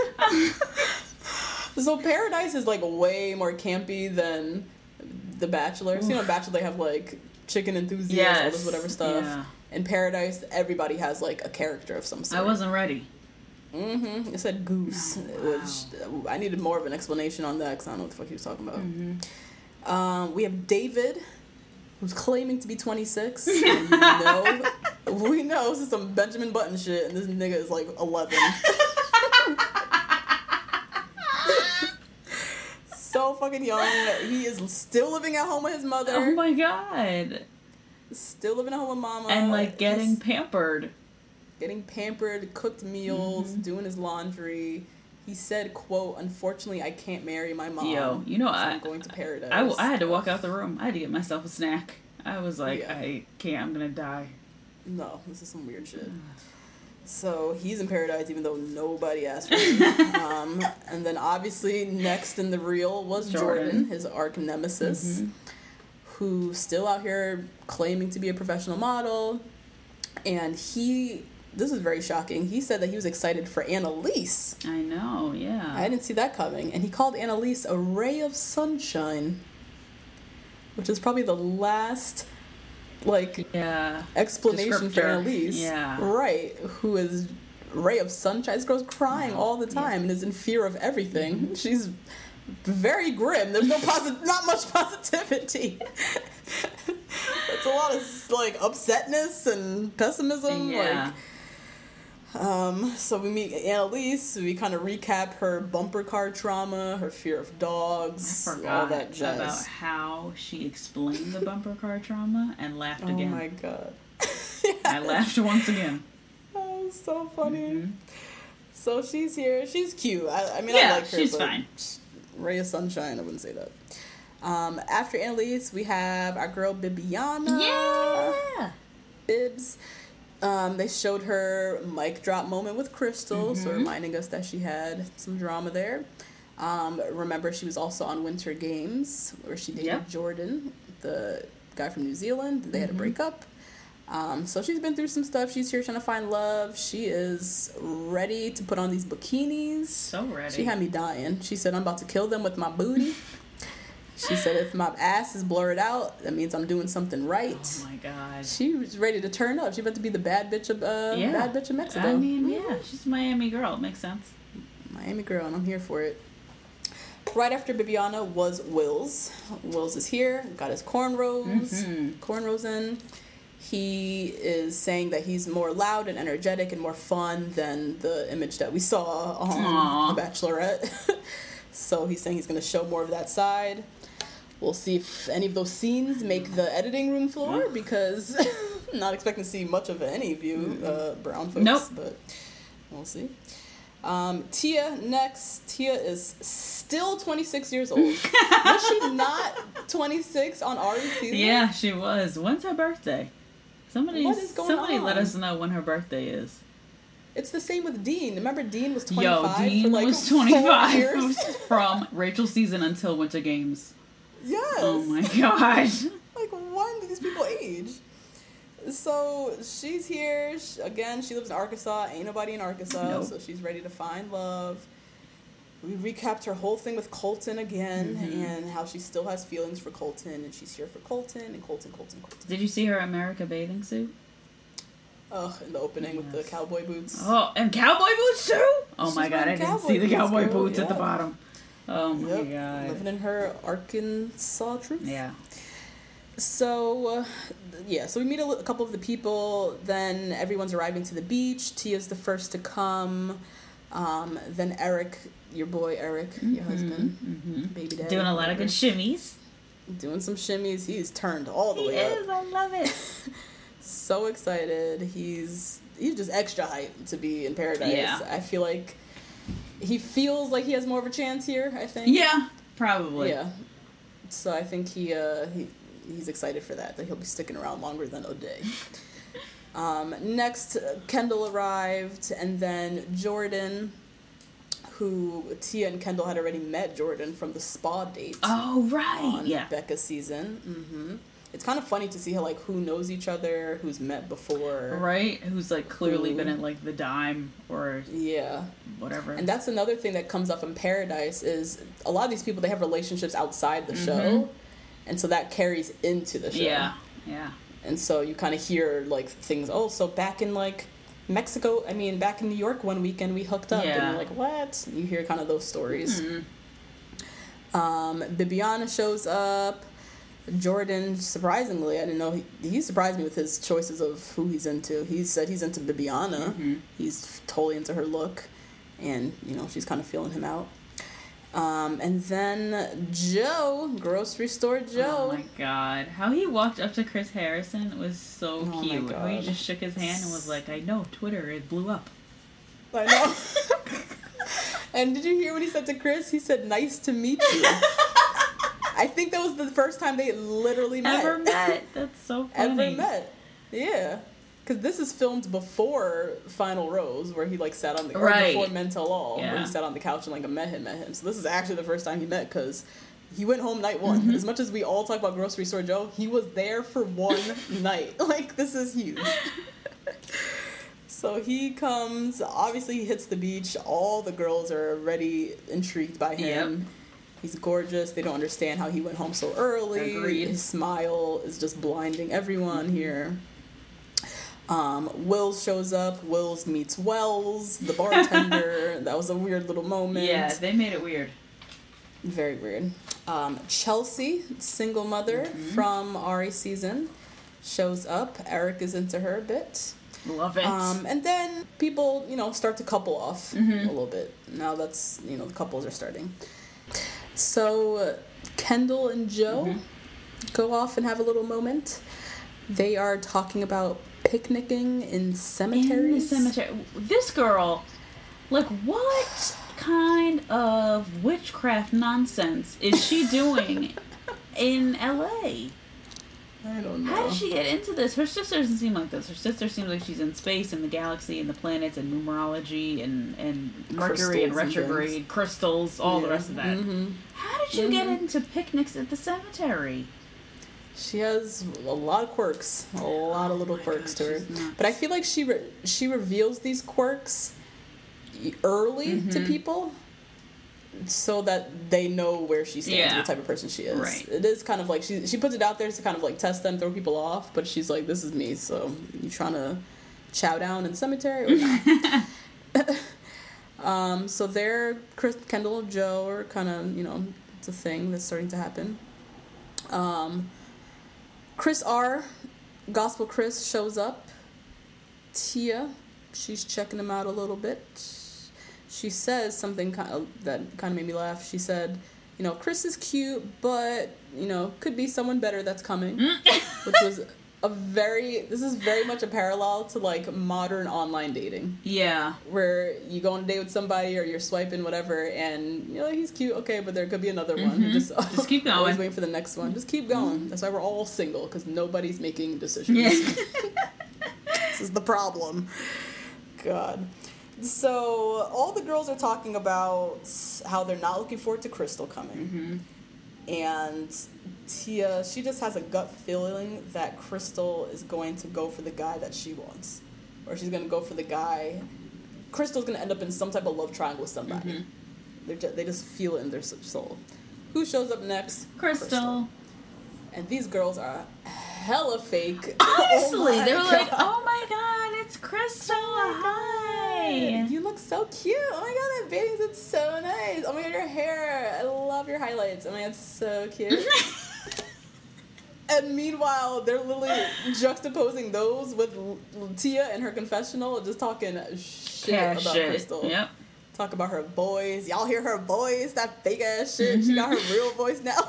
So Paradise is, like, way more campy than The Bachelor. So, you know, Bachelor, they have, like, chicken enthusiasts, yes. all this whatever stuff. Yeah. In Paradise, everybody has, like, a character of some sort. I wasn't ready. Mm-hmm. It said goose, oh, wow. which I needed more of an explanation on that because I don't know what the fuck he was talking about. Mm-hmm. Um, we have David, who's claiming to be twenty-six. And you know, we know this is some Benjamin Button shit, and this nigga is like eleven. So fucking young. He is still living at home with his mother. Oh my God. Still living at home with mama. And like getting He's, pampered. Getting pampered, cooked meals, mm-hmm. doing his laundry. He said, quote, unfortunately, I can't marry my mom. Yo, you know, so I, I'm going to paradise. I, I had to walk out the room. I had to get myself a snack. I was like, yeah. I can't, I'm going to die. No, this is some weird shit. So he's in paradise even though nobody asked for him. um, and then obviously next in the reel was Jordan, Jordan his arch nemesis, mm-hmm. who's still out here claiming to be a professional model. And he... This is very shocking. He said that he was excited for Annalise. I know, yeah. I didn't see that coming. And he called Annalise a ray of sunshine, which is probably the last, like, yeah. explanation for Annalise. Yeah. Right. Who is ray of sunshine. This girl's crying all the time yeah. and is in fear of everything. Mm-hmm. She's very grim. There's no posi- not much positivity. It's a lot of, like, upsetness and pessimism. Yeah. Like, Um, so we meet Annalise, we kind of recap her bumper car trauma, her fear of dogs, I forgot all that jazz. About how she explained the bumper car trauma and laughed oh again. Oh my God. Yes. I laughed once again. Oh, so funny. Mm-hmm. So she's here. She's cute. I, I mean, yeah, I like her. she's but fine. Ray of sunshine, I wouldn't say that. Um, after Annalise, we have our girl Bibiana. Yeah! Bibs. Um, they showed her mic drop moment with Crystal, mm-hmm. so reminding us that she had some drama there. Um, remember, she was also on Winter Games, where she dated yep. Jordan, the guy from New Zealand. They mm-hmm. had a breakup. Um, so she's been through some stuff. She's here trying to find love. She is ready to put on these bikinis. So ready. She had me dying. She said, I'm about to kill them with my booty. She said, if my ass is blurred out, that means I'm doing something right. Oh, my God. She was ready to turn up. She about to be the bad bitch of, uh, yeah. bad bitch of Mexico. I mean, yeah. She's a Miami girl. It makes sense. Miami girl, and I'm here for it. Right after Bibiana was Wills. Wills is here, got his cornrows, mm-hmm. cornrows in. He is saying that he's more loud and energetic and more fun than the image that we saw on The Bachelorette. So he's saying he's going to show more of that side. We'll see if any of those scenes make the editing room floor, because I'm not expecting to see much of any of you uh, brown folks. Nope. But we'll see. Um, Tia next. Tia is still twenty-six years old. Was she not twenty-six on Ari's season? Yeah, she was. When's her birthday? Somebody, what is going somebody on? let us know when her birthday is. It's the same with Dean. Remember, Dean was twenty-five. Yo, Dean for like was twenty-five years? from Rachel's season until Winter Games. Yes. Oh my god. Like, when do these people age? So she's here she, again. She lives in Arkansas. Ain't nobody in Arkansas, nope. So she's ready to find love. We recapped her whole thing with Colton again, mm-hmm. and how she still has feelings for Colton, and she's here for Colton and Colton, Colton, Colton. Did you see her America bathing suit? Oh, in the opening yes. with the cowboy boots. Oh, and cowboy boots too? Oh she's my god, I didn't see the cowboy boots, boots yeah. at the bottom. Oh my yep. god. Living in her Arkansas truth. Yeah. So, uh, yeah, so we meet a, a couple of the people, then everyone's arriving to the beach. Tia's the first to come. Um, then Eric, your boy Eric, mm-hmm, your husband, mm-hmm. baby daddy. Doing a lot of good shimmies. Doing some shimmies. He's turned all the he way is, up. I love it. So excited. He's he's just extra hyped to be in Paradise. Yeah. I feel like he feels like he has more of a chance here, I think. Yeah, probably. Yeah. So I think he uh he he's excited for that, that he'll be sticking around longer than O'Day. um, next, Kendall arrived, and then Jordan, who Tia and Kendall had already met Jordan from the spa date. Oh, right. On yeah. Becca's season. Mm-hmm. It's kind of funny to see how, like, who knows each other, who's met before. Right? Who's, like, clearly who, been in, like, the dime or yeah, whatever. And that's another thing that comes up in Paradise is a lot of these people, they have relationships outside the mm-hmm. show. And so that carries into the show. Yeah, yeah. And so you kind of hear, like, things, oh, so back in, like, Mexico, I mean, back in New York one weekend we hooked up. Yeah. And you're like, what? And you hear kind of those stories. Mm-hmm. Um, Bibiana shows up. Jordan, surprisingly, I didn't know, he, he surprised me with his choices of who he's into. He said he's into Bibiana. Mm-hmm. He's totally into her look. And, you know, she's kind of feeling him out. Um, and then Joe, grocery store Joe. Oh my god. How he walked up to Chris Harrison was so oh cute. How he just shook his hand and was like, I know, Twitter, it blew up. I know. And did you hear what he said to Chris? He said, nice to meet you. I think that was the first time they literally met. Ever met. That's so funny. Ever met. Yeah. Because this is filmed before Final Rose, where he, like, sat on the... Right. Or before Men Tell All, yeah. where he sat on the couch and, like, met him, met him. So this is actually the first time he met, because he went home night one. Mm-hmm. As much as we all talk about Grocery Store Joe, he was there for one night. Like, this is huge. So he comes, obviously he hits the beach. All the girls are already intrigued by him. Yep. He's gorgeous. They don't understand how he went home so early. Agreed. His smile is just blinding everyone mm-hmm. here. Um, Wills shows up. Wills meets Wells, the bartender. That was a weird little moment. Yeah, they made it weird. Very weird. Um, Chelsea, single mother mm-hmm. from Ari season, shows up. Eric is into her a bit. Love it. Um, and then people, you know, start to couple off mm-hmm. a little bit. Now that's, you know, the couples are starting. So uh, Kendall and Joe mm-hmm. go off and have a little moment. They are talking about picnicking in cemeteries. In the cemetery. This girl, like, what kind of witchcraft nonsense is she doing in L A? I don't know. How did she get into this? Her sister doesn't seem like this. Her sister seems like she's in space and the galaxy and the planets and numerology and, and Mercury and retrograde, and crystals, all yeah. the rest of that. Mm-hmm. How did you mm-hmm. get into picnics at the cemetery? She has a lot of quirks, a lot of little oh quirks God, to her. But I feel like she re- she reveals these quirks early mm-hmm. to people, so that they know where she stands, yeah. what type of person she is. Right. It is kind of like she she puts it out there to kind of like test them, throw people off. But she's like, "This is me." So you trying to chow down in the cemetery or not? Um, so there, Chris, Kendall and Joe are kind of, you know, it's a thing that's starting to happen. Um, Chris R, Gospel Chris, shows up. Tia, she's checking him out a little bit. She says something kind of, that kind of made me laugh. She said, you know, Chris is cute, but, you know, could be someone better that's coming. Which was a very, this is very much a parallel to, like, modern online dating. Yeah. Where you go on a date with somebody or you're swiping, whatever, and you're like, he's cute, okay, but there could be another one. Mm-hmm. Just, Just keep going. Always waiting for the next one. Just keep going. Mm-hmm. That's why we're all single, because nobody's making decisions. Yeah. This is the problem. God. So, all the girls are talking about how they're not looking forward to Crystal coming. Mm-hmm. And Tia, she just has a gut feeling that Crystal is going to go for the guy that she wants. Or she's going to go for the guy... Crystal's going to end up in some type of love triangle with somebody. Mm-hmm. They're just, they just feel it in their soul. Who shows up next? Crystal. Crystal. And these girls are hella fake. Honestly, oh they were God. like, oh my God, it's Crystal. Oh Hi. You look so cute. Oh my God, that bathing suit's so nice. Oh my God, your hair. I love your highlights. Oh my God, it's so cute. And meanwhile, they're literally juxtaposing those with Tia and her confessional, just talking shit Cash about shit. Crystal. Yep. Talk about her voice. Y'all hear her voice? That fake ass shit. Mm-hmm. She got her real voice now.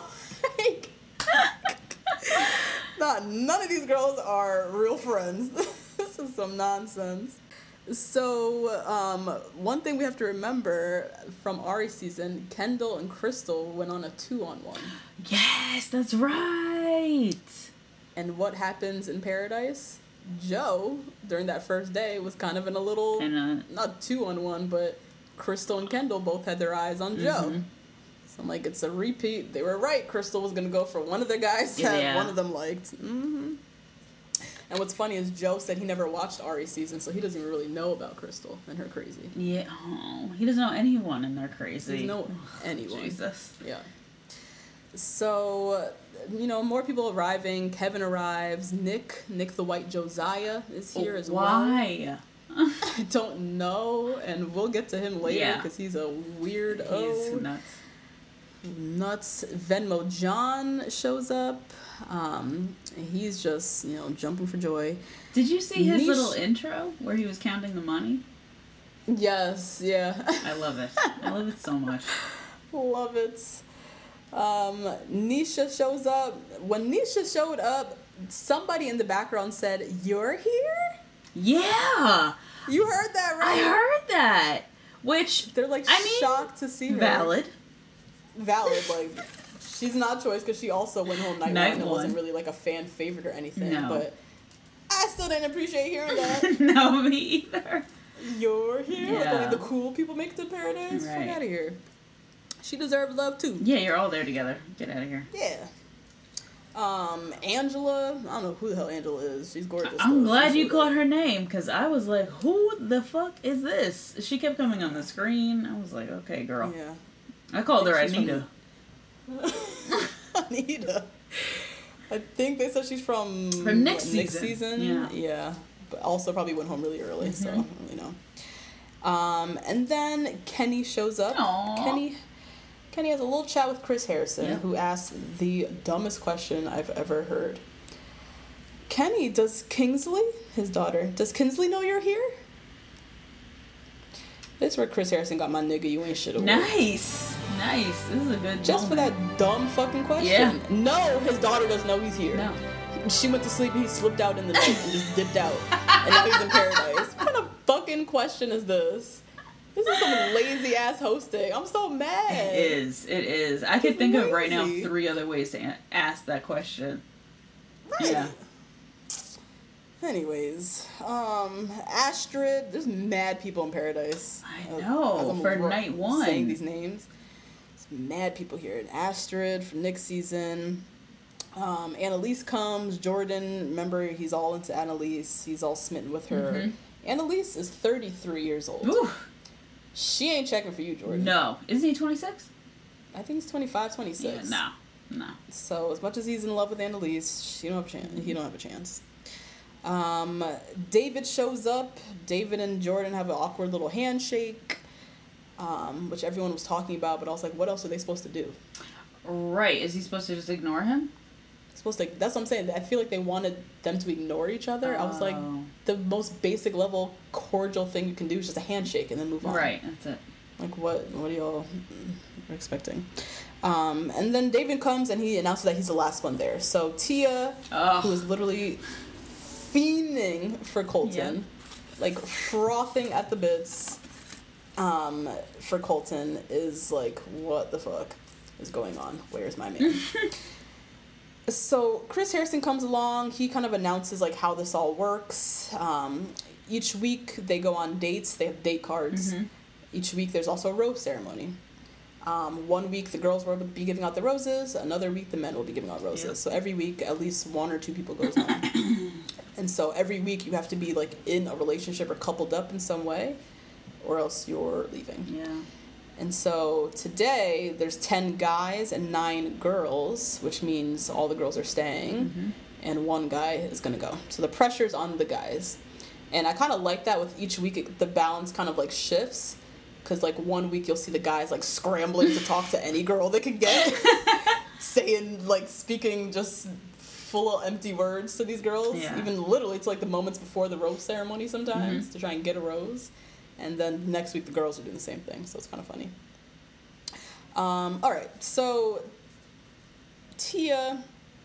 Nah, none of these girls are real friends. This is some nonsense. So, um, one thing we have to remember from Ari's season, Kendall and Crystal went on a two-on-one. Yes, that's right. And what happens in Paradise? Joe, during that first day, was kind of in a little, in a, not two-on-one, but Crystal and Kendall both had their eyes on Joe. Mm-hmm. So I'm like, it's a repeat. They were right. Crystal was going to go for one of the guys that yeah. one of them liked. Mm-hmm. And what's funny is Joe said he never watched Ari's season, so he doesn't even really know about Crystal and her crazy. Yeah, oh, he doesn't know anyone and they're crazy. He doesn't know anyone. Jesus. Yeah. So, you know, more people arriving. Kevin arrives. Nick, Nick the White Josiah is here oh, as well. Why? I don't know, and we'll get to him later because yeah. he's a weirdo. He's nuts. Nuts. Venmo John shows up. Um, he's just, you know, jumping for joy. Did you see his Nish- little intro where he was counting the money? Yes, yeah. I love it. I love it so much. Love it. Um, Nisha shows up. When Nisha showed up, somebody in the background said, "You're here?" Yeah. You heard that, right? I heard that. Which, they're like I shocked mean, to see her. Valid. Valid, like, she's not choice because she also went home night, night one and wasn't really like a fan favorite or anything. No. But I still didn't appreciate hearing that. No, me either. You're here? Yeah. Like only the cool people make it to Paradise? Right. Fuck out of here. She deserves love too. Yeah, you're all there together. Get out of here. Yeah. Um, Angela, I don't know who the hell Angela is. She's gorgeous. I'm though. glad She's you so called her name, because I was like, who the fuck is this? She kept coming on the screen. I was like, okay, girl. Yeah. I called her she's Anita. From... Anita. I think they said she's from... From next what, season. Next season? Yeah. Yeah. But also probably went home really early, mm-hmm. so I don't really know. Um, and then Kenny shows up. Aww. Kenny... Kenny has a little chat with Chris Harrison, yeah. who asks the dumbest question I've ever heard. Kenny, does Kingsley, his daughter, does Kingsley know you're here? This is where Chris Harrison got my nigga, you ain't shit away. Nice. Nice. This is a good Just moment. For that dumb fucking question. Yeah. No, his daughter doesn't know he's here. No. She went to sleep and he slipped out in the night and just dipped out. And now he's in paradise. What kind of fucking question is this? This is some lazy ass hosting. I'm so mad. It is. It is. I could think lazy. of right now three other ways to a- ask that question. Right. Yeah. Anyways, um, Astrid. There's mad people in Paradise. I know. For ro- night one. Saying these names. There's mad people here. And Astrid from Nick's season. Um, Annalise comes. Jordan. Remember, he's all into Annalise. He's all smitten with her. Mm-hmm. Annalise is thirty-three years old. Ooh. She ain't checking for you, Jordan. No. Isn't he twenty-six? I think he's twenty-five, twenty-six. Yeah, no. No. So, as much as he's in love with Annalise, she don't have a chance. He don't have a chance. Um, David shows up. David and Jordan have an awkward little handshake. um, which everyone was talking about, but I was like, what else are they supposed to do? Right. Is he supposed to just ignore him? Supposed to, that's what I'm saying. I feel like they wanted them to ignore each other. Oh. I was like, the most basic level cordial thing you can do is just a handshake and then move on. Right, that's it. Like, what what are y'all expecting? Um, and then David comes and he announces that he's the last one there. So Tia, oh. who is literally fiending for Colton, yeah. like frothing at the bits um, for Colton, is like, what the fuck is going on? Where's my man? So Chris Harrison comes along. He kind of announces like how this all works. Um, each week they go on dates. They have date cards. Mm-hmm. Each week there's also a rose ceremony. Um, one week the girls will be giving out the roses. Another week the men will be giving out roses. Yep. So every week at least one or two people goes home. And so every week you have to be like in a relationship or coupled up in some way, or else you're leaving. Yeah. And so today there's ten guys and nine girls, which means all the girls are staying, mm-hmm. and one guy is going to go. So the pressure's on the guys. And I kind of like that with each week, it, the balance kind of like shifts. Because like one week you'll see the guys like scrambling to talk to any girl they can get, saying like speaking just full of empty words to these girls. Yeah. Even literally it's like the moments before the rose ceremony sometimes mm-hmm. to try and get a rose. And then next week the girls are doing the same thing, so it's kind of funny. Um, all right, so Tia,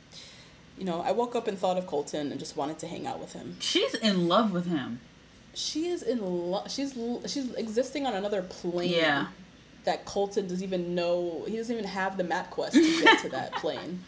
you know, I woke up and thought of Colton and just wanted to hang out with him. She's in love with him. She is in love. She's she's existing on another plane. Yeah. That Colton doesn't even know. He doesn't even have the map quest to get to that plane.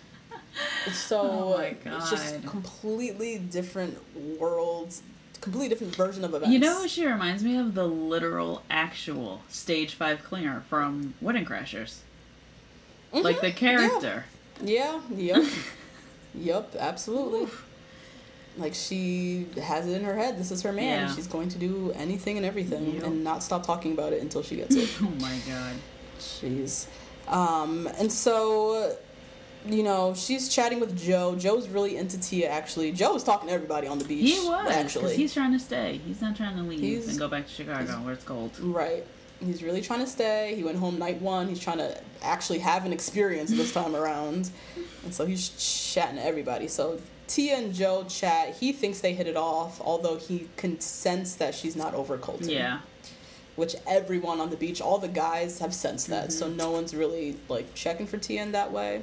So oh my God. It's just completely different worlds. Completely different version of events. You know who she reminds me of? The literal, actual Stage five Klinger from Wedding Crashers. Mm-hmm. Like the character. Yeah, yeah. Yep. Yep, absolutely. Oof. Like, she has it in her head. This is her man. Yeah. She's going to do anything and everything yep. and not stop talking about it until she gets it. Oh, my God. Jeez. Um, and so... You know, she's chatting with Joe. Joe's really into Tia, actually. Joe was talking to everybody on the beach. He was, actually. He's trying to stay. He's not trying to leave he's, and go back to Chicago where it's cold. Right. He's really trying to stay. He went home night one. He's trying to actually have an experience this time around. And so he's chatting to everybody. So Tia and Joe chat. He thinks they hit it off, although he can sense that she's not over Colton. Yeah. Which everyone on the beach, all the guys have sensed that. Mm-hmm. So no one's really, like, checking for Tia in that way.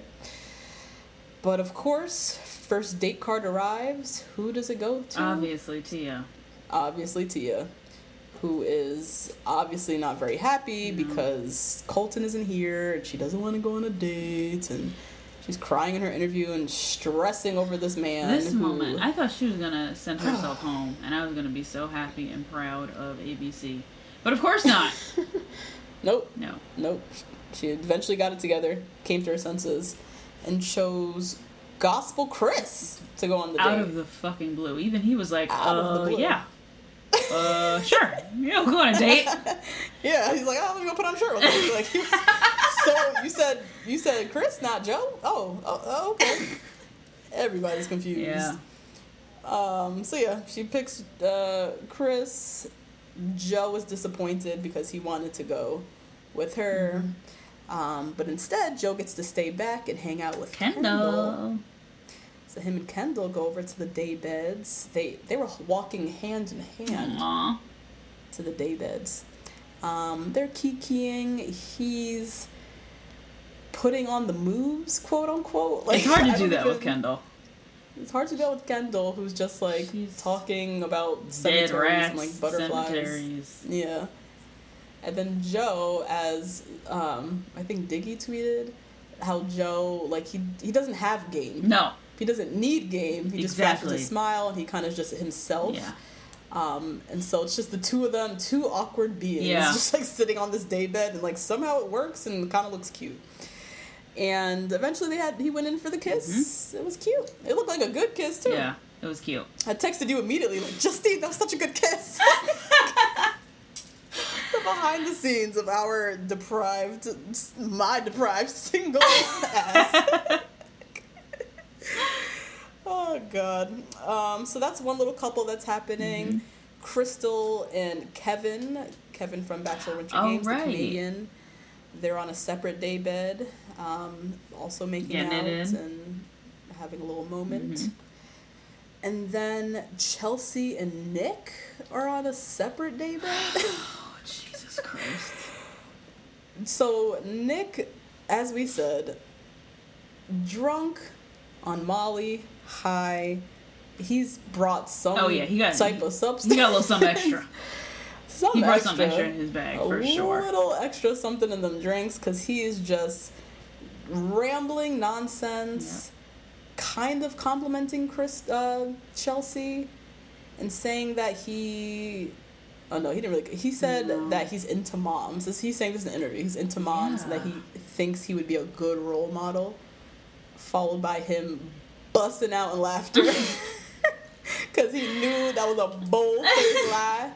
But, of course, first date card arrives. Who does it go to? Obviously, Tia. Obviously, Tia. Who is obviously not very happy no. because Colton isn't here and she doesn't want to go on a date. And she's crying in her interview and stressing over this man. This who... moment, I thought she was going to send herself home. And I was going to be so happy and proud of A B C. But, of course not. Nope. No. Nope. She eventually got it together, came to her senses, and chose Gospel Chris to go on the date. Out of the fucking blue. Even he was like, Out uh, of the blue. yeah. Uh, sure. You know, go on a date. Yeah, he's like, oh, let me go put on a shirt with him. Like, he was, so you said, you said Chris, not Joe? Oh, oh, oh okay. Everybody's confused. Yeah. Um, so yeah, she picks, uh, Chris. Joe was disappointed because he wanted to go with her. Mm-hmm. Um, but instead, Joe gets to stay back and hang out with Kendall. Kendall. So him and Kendall go over to the day beds. They they were walking hand in hand Aww. to the day beds. Um, they're kikiing. He's putting on the moves, quote unquote. Like, it's hard to do that with Kendall. It's hard to go with Kendall, who's just like She's talking about cemeteries dead rats, and like butterflies. Cemeteries. Yeah. And then Joe, as um, I think Diggy tweeted, how Joe, like, he he doesn't have game. No. He doesn't need game. He just exactly. flashes a smile, and he kind of just himself. Yeah. Um, and so it's just the two of them, two awkward beings, yeah. just like sitting on this daybed, and like somehow it works and kind of looks cute. And eventually they had he went in for the kiss. Mm-hmm. It was cute. It looked like a good kiss too. Yeah, it was cute. I texted you immediately, like, Justine, that was such a good kiss. The behind the scenes of our deprived, my deprived single ass. Oh, God. Um, so that's one little couple that's happening. Mm-hmm. Crystal and Kevin, Kevin from Bachelor Winter Oh, Games, right. the comedian, they're on a separate daybed, um, also making Getting out it in. and having a little moment. Mm-hmm. And then Chelsea and Nick are on a separate daybed. Oh, Jesus Christ. So Nick, as we said, drunk on Molly, high. He's brought some Oh, yeah, he got- type he- of substance. He got a little something extra. Some He brought extra, something extra in his bag, for a sure. A little extra something in them drinks, because he is just rambling nonsense, kind of complimenting Chris, uh, Chelsea, and saying that he... Oh, no, he didn't really... He said No. that he's into moms. This, he's saying this in an interview. He's into moms, and that he thinks he would be a good role model, followed by him busting out in laughter. Because he knew that was a bold-faced lie.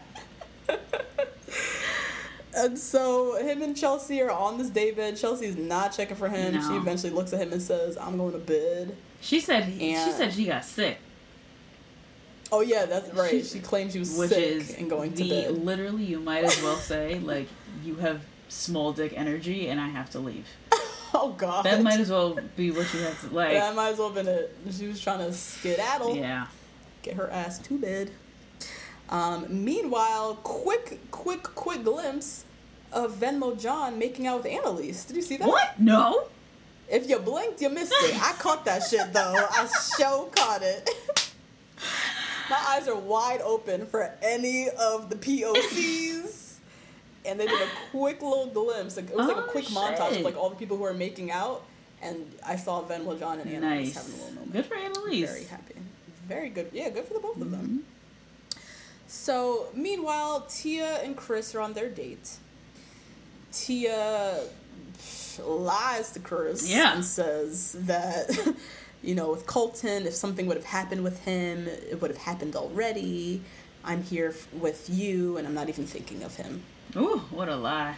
And so him and Chelsea are on this daybed. Chelsea's not checking for him. No. She eventually looks at him and says, I'm going to bed. She said he, she And- said she got sick, Oh, yeah, that's right. She- She claimed she was which sick is and going to the bed. literally you might as well say like you have small dick energy and I have to leave. Oh, God. That might as well be what you have to like. That might as well have been it. She was trying to skedaddle. Yeah. Get her ass to bed. Um, meanwhile, quick, quick, quick glimpse of Venmo John making out with Annalise. Did you see that? What? No. If you blinked, you missed it. I caught that shit, though. I so caught it. My eyes are wide open for any of the P O Cs. And they did a quick little glimpse. Like, it was like a Oh, quick montage of shit. like all the people who are making out. And I saw Venmo John and Annalise Nice. having a little moment. Good for Annalise. Very happy. Very good. Yeah, good for the both of Mm-hmm. them. So, meanwhile, Tia and Chris are on their date. Tia lies to Chris Yeah. and says that, you know, with Colton, if something would have happened with him, it would have happened already. I'm here f- with you, and I'm not even thinking of him. Ooh, what a lie.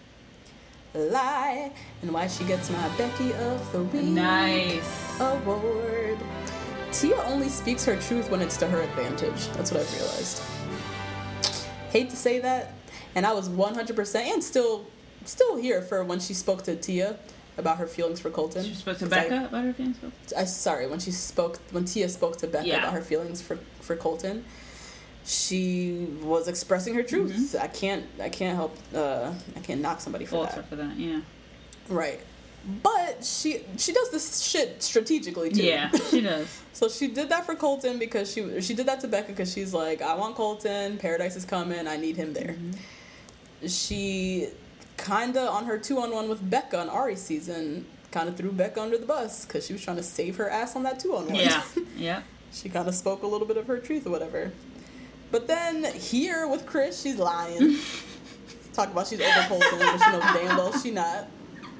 Lie. And why she gets my Becky of the Week Nice. award. Tia only speaks her truth when it's to her advantage. That's what I've realized. Hate to say that, and I was one hundred percent and still still here for when she spoke to Tia about her feelings for Colton. She spoke to 'Cause Becca I, about her feelings. I sorry when she spoke when Tia spoke to Becca Yeah. about her feelings for for Colton. She was expressing her truth. Mm-hmm. I can't I can't help uh, I can't knock somebody for Fault her that. for that. Yeah. Right. But she she does this shit strategically too. Yeah, she does. So she did that for Colton because she she did that to Becca because she's like, I want Colton, Paradise is coming, I need him there. Mm-hmm. She kinda on her two on one with Becca on Ari's season kind of threw Becca under the bus because she was trying to save her ass on that two on one. Yeah. Yeah. She kind of spoke a little bit of her truth or whatever. But then here with Chris, she's lying. Talk about she's over Colton, but she knows damn well she not.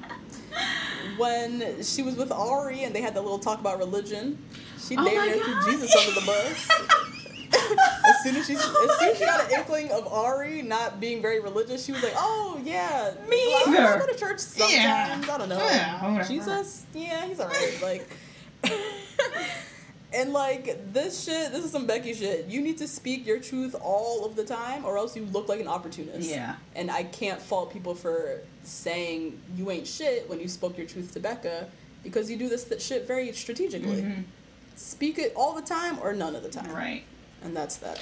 When she was with Ari and they had that little talk about religion, she Oh damn my near threw God. Jesus under the bus. as soon as she, as soon as she got an inkling of Ari not being very religious, she was like, "Oh yeah, Me well, I- I either. go to church sometimes. Yeah. I don't know. Yeah, whatever. Jesus, yeah, he's alright." Like, and like this shit, this is some Becky shit. You need to speak your truth all of the time, or else you look like an opportunist. Yeah. And I can't fault people for saying you ain't shit when you spoke your truth to Becca, because you do this th- shit very strategically. Mm-hmm. Speak it all the time or none of the time. Right. And that's that.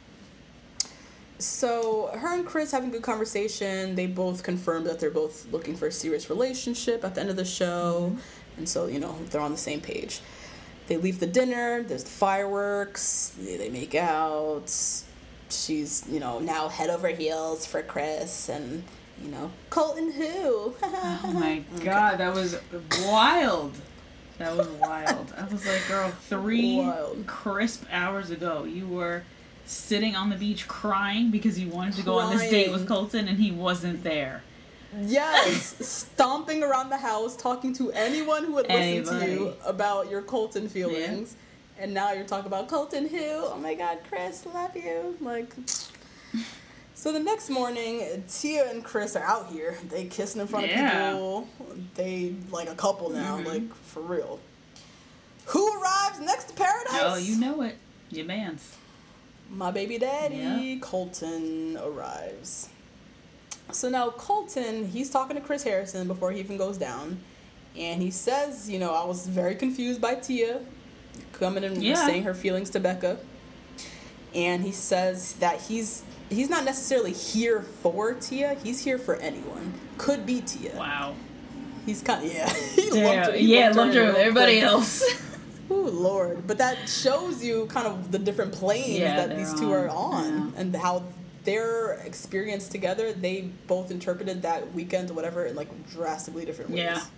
So her and Chris having a good conversation. They both confirmed that they're both looking for a serious relationship at the end of the show. Mm-hmm. And so, you know, they're on the same page. They leave the dinner. There's the fireworks. They, they make out. She's, you know, now head over heels for Chris. And, you know, Colton who? Oh my God, that was wild. That was wild. I was like, girl, three Wild. crisp hours ago, you were sitting on the beach crying because you wanted to go on this date with Crying. Colton and he wasn't there. Yes, stomping around the house, talking to anyone who would listen to Anybody. you about your Colton feelings. And now you're talking about Colton who? Oh my God, Chris, love you. Like, so the next morning, Tia and Chris are out here. They kissing in front Yeah. of people. They like a couple now, like for real. Who arrives next to Paradise? Oh, you know it. Your man's. My baby daddy, Yeah. Colton, arrives. So now Colton, he's talking to Chris Harrison before he even goes down. And he says, you know, I was very confused by Tia coming and Yeah. saying her feelings to Becca. And he says that he's he's not necessarily here for Tia. He's here for anyone. Could be Tia. Wow. He's kind of, yeah. he Damn. loved her. He Yeah, loved her loved her with real everybody quick. else. Oh, Lord. But that shows you kind of the different planes Yeah, that they're these two are on. on. And how their experience together, they both interpreted that weekend or whatever in like drastically different ways. Yeah.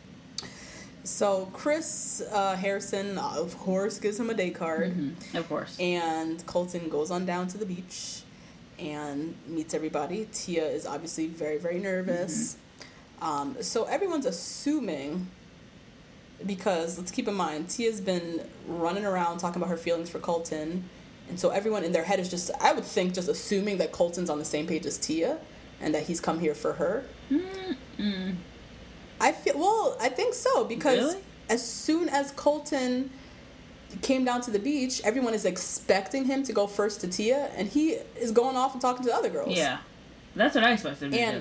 So Chris uh, Harrison, uh, of course, gives him a day card. Mm-hmm. Of course. And Colton goes on down to the beach and meets everybody. Tia is obviously very, very nervous. Mm-hmm. Um, so everyone's assuming, because let's keep in mind, Tia's been running around talking about her feelings for Colton. And so everyone in their head is just, I would think, just assuming that Colton's on the same page as Tia and that he's come here for her. Mm-mm. I feel, well, I think so, because Really? as soon as Colton came down to the beach, everyone is expecting him to go first to Tia, and he is going off and talking to other girls. Yeah. That's what I expected him to And do.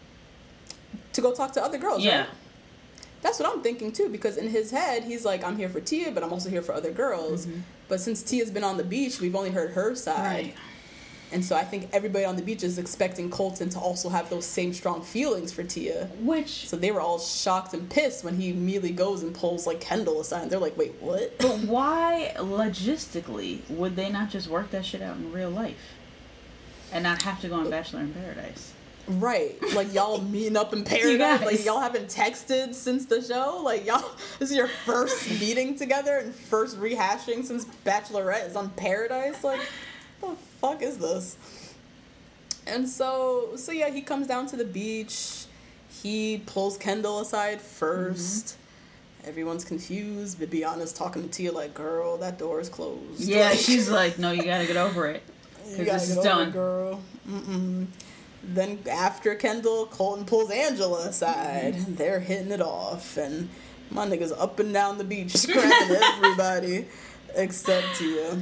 to go talk to other girls, Yeah. right? That's what I'm thinking, too, because in his head, he's like, I'm here for Tia, but I'm also here for other girls. Mm-hmm. But since Tia's been on the beach, we've only heard her side. Right. And so I think everybody on the beach is expecting Colton to also have those same strong feelings for Tia. Which... So they were all shocked and pissed when he immediately goes and pulls, like, Kendall aside. And they're like, wait, what? But why, logistically, would they not just work that shit out in real life? And not have to go on Bachelor in Paradise? Right. Like, y'all meeting up in paradise? guys. Like, y'all haven't texted since the show? Like, y'all, this is your first meeting together and first rehashing since Bachelorette is on Paradise? Like, what the fuck is this? And so, so yeah, he comes down to the beach. He pulls Kendall aside first. Mm-hmm. Everyone's confused, but Bianca's talking to Tia like, girl, that door is closed. Yeah, Like, she's like, no, you gotta get over it. you Because gotta this is get over done. it, girl. Mm-mm. Then after Kendall, Colton pulls Angela aside. Mm-hmm. They're hitting it off, and my nigga's up and down the beach scrapping everybody except Tia.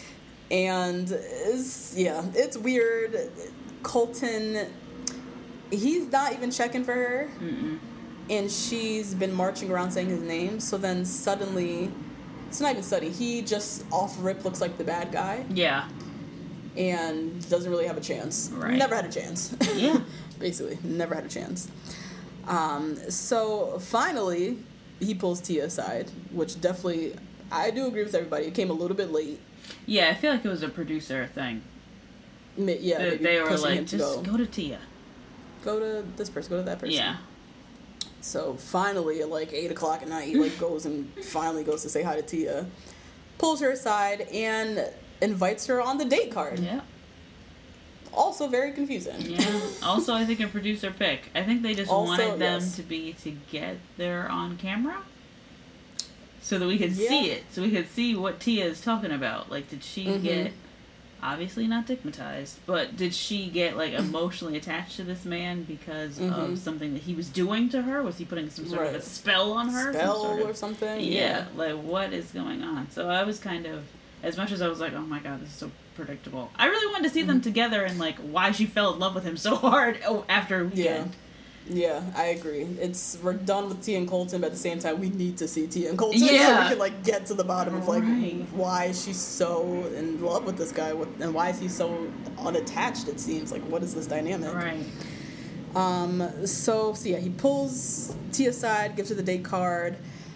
And it's, yeah, it's weird. Colton, he's not even checking for her. Mm-mm. And she's been marching around saying his name. So then suddenly, it's not even suddenly, he just off rip looks like the bad guy. Yeah. And doesn't really have a chance. Right. Never had a chance. Yeah. Basically, never had a chance. Um, so finally, he pulls Tia aside, which definitely, I do agree with everybody. It came a little bit late. Yeah, I feel like it was a producer thing. Ma- Yeah, They, maybe they were pushing him like, to just go. go to Tia. Go to this person, go to that person. Yeah. So finally, at like eight o'clock at night, he like goes and finally goes to say hi to Tia, pulls her aside, and invites her on the date card. Yeah. Also very confusing. Yeah. Also, I think a producer pick. I think they just Also, wanted them yes. to be together on camera. So that we could Yeah. see it. So we could see what Tia is talking about. Like, did she Mhm. get... Obviously not stigmatized, but did she get, like, emotionally attached to this man because Mhm. of something that he was doing to her? Was he putting some sort of Right. a spell on her? Some Spell sort of- or something? Yeah, Yeah. like, what is going on? So I was kind of, as much as I was like, oh my god, this is so predictable. I really wanted to see Mm-hmm. them together and, like, why she fell in love with him so hard oh, after a Yeah. weekend. Yeah, I agree. It's we're done with Tia and Colton, but at the same time, we need to see Tia and Colton so Yeah. we can like get to the bottom of like Right. why is she so in love with this guy, with, and why is he so unattached? It seems like what is this dynamic? Right. Um. So so yeah, he pulls Tia aside, gives her the date card.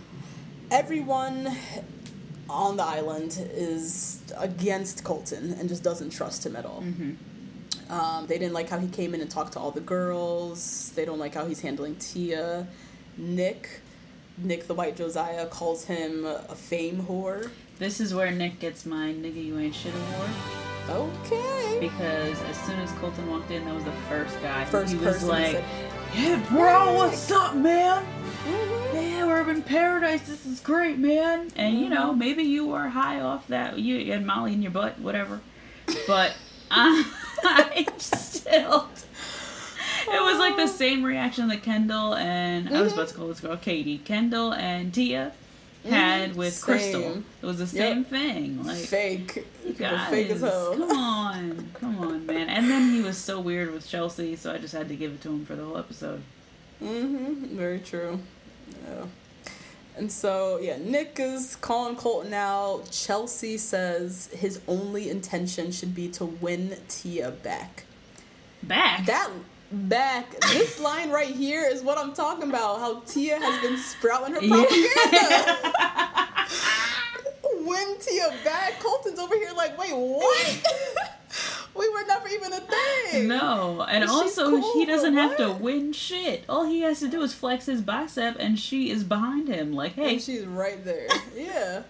Everyone on the island is against Colton and just doesn't trust him at all. Mm-hmm. Um, they didn't like how he came in and talked to all the girls. They don't like how he's handling Tia. Nick, Nick the White Josiah, calls him a fame whore. This is where Nick gets my nigga you ain't shit award. Okay. Because as soon as Colton walked in, that was the first guy. First he was person who like, said, "Hey, bro, what's up, man? Yeah, we're in paradise. This is great, man." And you know, maybe you were high off that. You had Molly in your butt, whatever. But I, I still. It was like the same reaction that Kendall and I was about to call this girl Katie. Kendall and Tia had Mm, with same. Crystal. It was the same Yep. thing. Like Fake. People guys, fake as hell. come on, come on, man. And then he was so weird with Chelsea, so I just had to give it to him for the whole episode. Mm-hmm. Very true. Yeah. And so, yeah, Nick is calling Colton out. Chelsea says his only intention should be to win Tia back. Back? That back. This line right here is what I'm talking about. How Tia has been sprouting her propaganda. Yeah. Win Tia back. Colton's over here like, wait, what? We were never even a thing. No, and She's also cool, he doesn't but have to what? win shit. All he has to do is flex his bicep, and she is behind him. Like, hey, And she's right there. Yeah.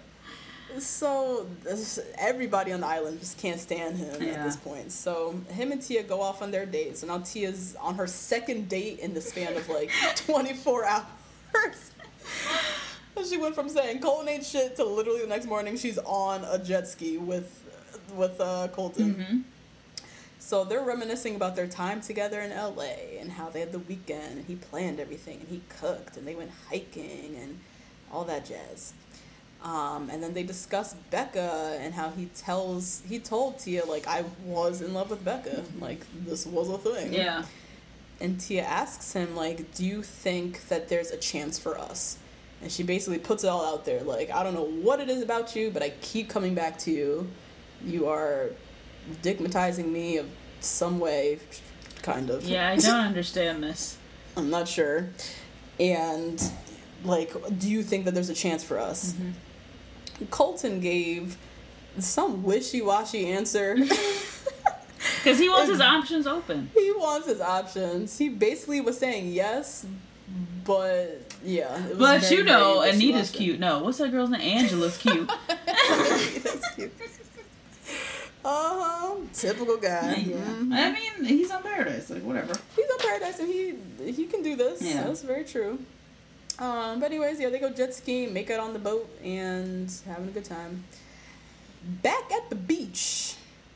So this, everybody on the island just can't stand him Yeah. at this point. So him and Tia go off on their dates. So now Tia's on her second date in the span of like twenty-four hours. She went from saying Colton ain't shit to literally the next morning she's on a jet ski with with uh, Colton. Mm-hmm. So they're reminiscing about their time together in L A and how they had the weekend and he planned everything and he cooked and they went hiking and all that jazz. Um, and then they discuss Becca and how he tells he told Tia like I was in love with Becca, like this was a thing. yeah, And Tia asks him like, do you think that there's a chance for us? And she basically puts it all out there like, I don't know what it is about you, but I keep coming back to you. You are stigmatizing me of some way, kind of. yeah. I don't understand this. I'm not sure. And like, do you think that there's a chance for us? Mm-hmm. Colton gave some wishy-washy answer. Because he wants his options open. He wants his options. He basically was saying yes, but yeah. It was But very, you know, very Anita's wishy-washy. cute. No, what's that girl's name? Angela's cute. That's cute. Uh-huh. Typical guy. Yeah. Mhm. I mean, he's on Paradise. Like, whatever. He's on Paradise and he he can do this. Yeah. That's very true. Um, but anyways, yeah, they go jet skiing, make it on the boat, and having a good time. Back at the beach,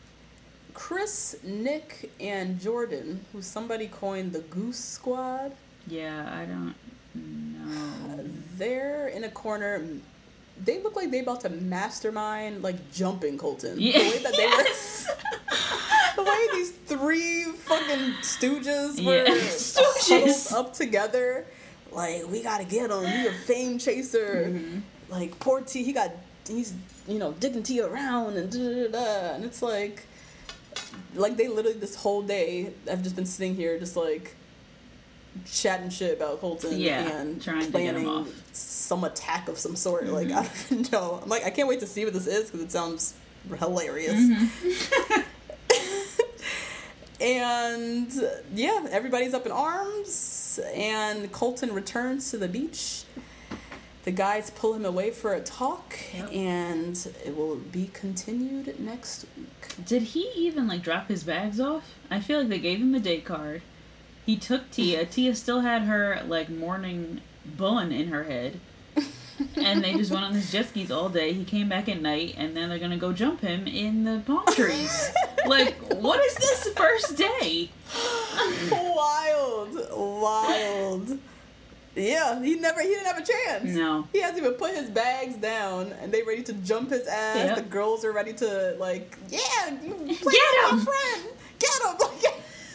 Chris, Nick, and Jordan, who somebody coined the Goose Squad, Yeah, I don't know. they're in a corner. They look like they about to mastermind, like, jumping Colton. Yeah. The way that they Yes. were... The way these three fucking stooges were Yeah. Stooges. huddled up together. Like, we gotta get him. He's a fame chaser. Mm-hmm. Like, poor T, he got... He's, you know, digging T around and da-da-da-da. And it's like... Like, they literally this whole day have just been sitting here just, like... chatting shit about Colton Yeah, and trying to get him planning off. some attack of some sort. Mm-hmm. Like, I don't even know. I'm like, I can't wait to see what this is because it sounds hilarious. Mm-hmm. And yeah, everybody's up in arms, and Colton returns to the beach. The guys pull him away for a talk, Yep. and it will be continued next week. Did he even, like, drop his bags off? I feel like they gave him the date card. He took Tia. Tia still had her, like, morning bun in her head. And they just went on this jet skis all day. He came back at night, and then they're gonna go jump him in the palm trees. Like, what is this first day? Wild, wild. Yeah, he never, he didn't have a chance. No. He hasn't even put his bags down, and they ready to jump his ass. Yep. The girls are ready to, like, yeah, you play Get with my him! friend. Get him.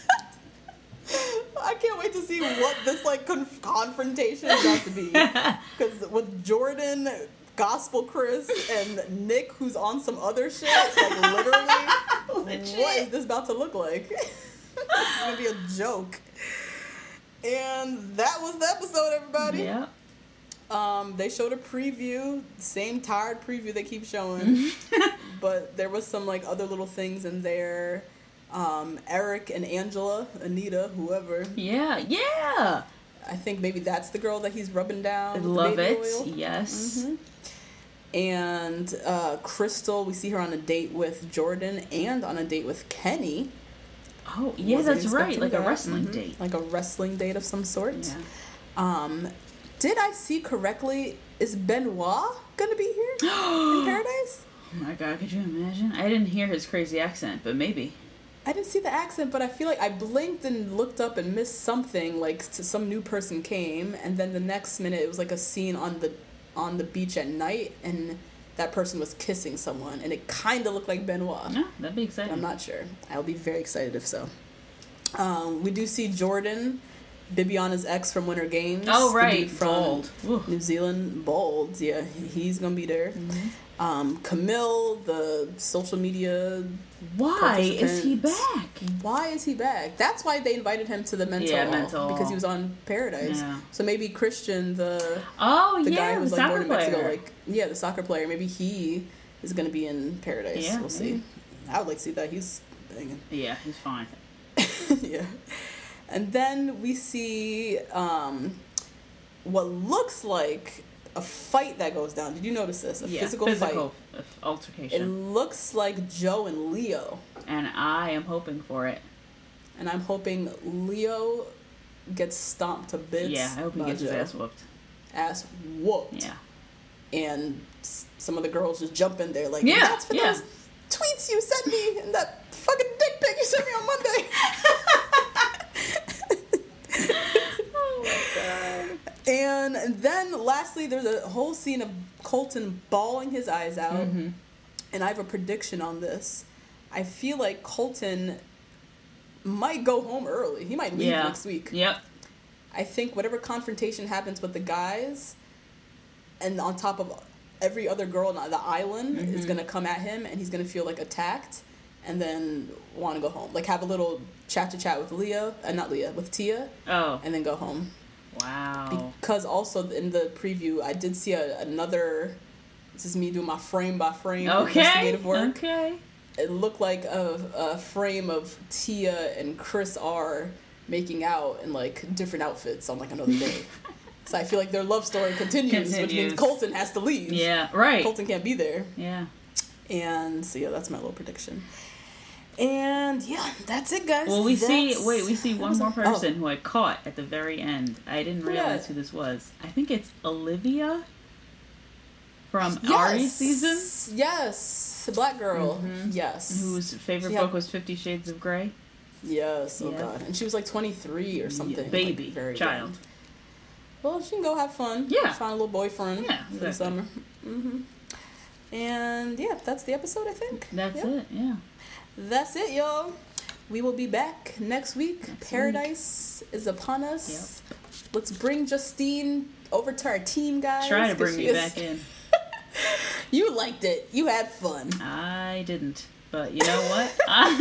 I can't wait to see what this, like, conf- confrontation is about to be. Because with Jordan, Gospel Chris, and Nick, who's on some other shit, like, literally, Legit. what is this about to look like? It's gonna be a joke. And that was the episode, everybody. Yeah. Um, they showed a preview, same tired preview they keep showing, but there was some, like, other little things in there. Um, Eric and Angela, Anita, whoever. Yeah, yeah. I think maybe that's the girl that he's rubbing down. I with the love baby it. oil. Yes. Mm-hmm. And uh, Crystal, we see her on a date with Jordan and on a date with Kenny. Oh, yeah, Wasn't that's right. expecting Like a that. wrestling Mhm. date. Like a wrestling date of some sort. Yeah. Um, did I see correctly? Is Benoit gonna be here in Paradise? Oh my god, could you imagine? I didn't hear his crazy accent, but maybe. I didn't see the accent, but I feel like I blinked and looked up and missed something. Like, to some new person came, and then the next minute it was like a scene on the on the beach at night and that person was kissing someone and it kind of looked like Benoit. Yeah, that'd be exciting. But I'm not sure. I'll be very excited if so. Um, we do see Jordan, Bibiana's ex from Winter Games. Oh, right. From Bold. Ooh. New Zealand. Bold. Yeah, he's going to be there. Mm-hmm. Um, Camille, the social media. Why is he back? Why is he back? That's why they invited him to the mental yeah, hall, mental because he was on Paradise. Yeah. So maybe Christian, the oh the yeah, guy who was the like soccer born in player. Mexico, like yeah, the soccer player. Maybe he is going to be in Paradise. Yeah, we'll see. maybe. I would like to see that. He's banging. Yeah, he's fine. Yeah. And then we see um, what looks like a fight that goes down. Did you notice this? A yeah, physical, physical fight. altercation. It looks like Joe and Leo. And I am hoping for it. And I'm hoping Leo gets stomped to bits. Yeah, I hope he gets Joe. his ass whooped. Ass whooped. Yeah. And some of the girls just jump in there like, yeah, that's for yeah. those tweets you sent me and that fucking dick pic you sent me on Monday. Oh my god. And then lastly, there's a whole scene of Colton bawling his eyes out. Mm-hmm. And I have a prediction on this. I feel like Colton might go home early. He might leave yeah. next week. Yep. I think whatever confrontation happens with the guys, and on top of every other girl on the island, mm-hmm. is going to come at him, and he's going to feel like attacked, and then want to go home. Like have a little chat to chat with Leah, uh, not Leah, with Tia. Oh. And then go home. Wow. Because also in the preview, I did see a, another. This is me doing my frame by frame okay. investigative work. Okay. It looked like a, a frame of Tia and Chris R making out in like different outfits on like another day. So I feel like their love story continues, continues, which means Colton has to leave. Yeah, right. Colton can't be there. Yeah. And so yeah, that's my little prediction. And yeah, that's it, guys. Well, we that's... see. Wait, we see one more person oh. who I caught at the very end. I didn't realize yeah. who this was. I think it's Olivia from yes. Ari's season. Yes, the black girl. Mm-hmm. Yes. Whose favorite she book had... was Fifty Shades of Grey. Yes. Oh yeah. god, and she was like twenty-three or something. Yeah, baby, like, very child. Young. Well, she can go have fun. Yeah. Find a little boyfriend yeah, for exactly. the summer. Mm-hmm. And yeah, that's the episode, I think. That's yep. it, yeah. That's it, y'all. We will be back next week. Next Paradise week. is upon us. Yep. Let's bring Justine over to our team, guys. Try to bring me is... back in. You liked it. You had fun. I didn't. But you know what?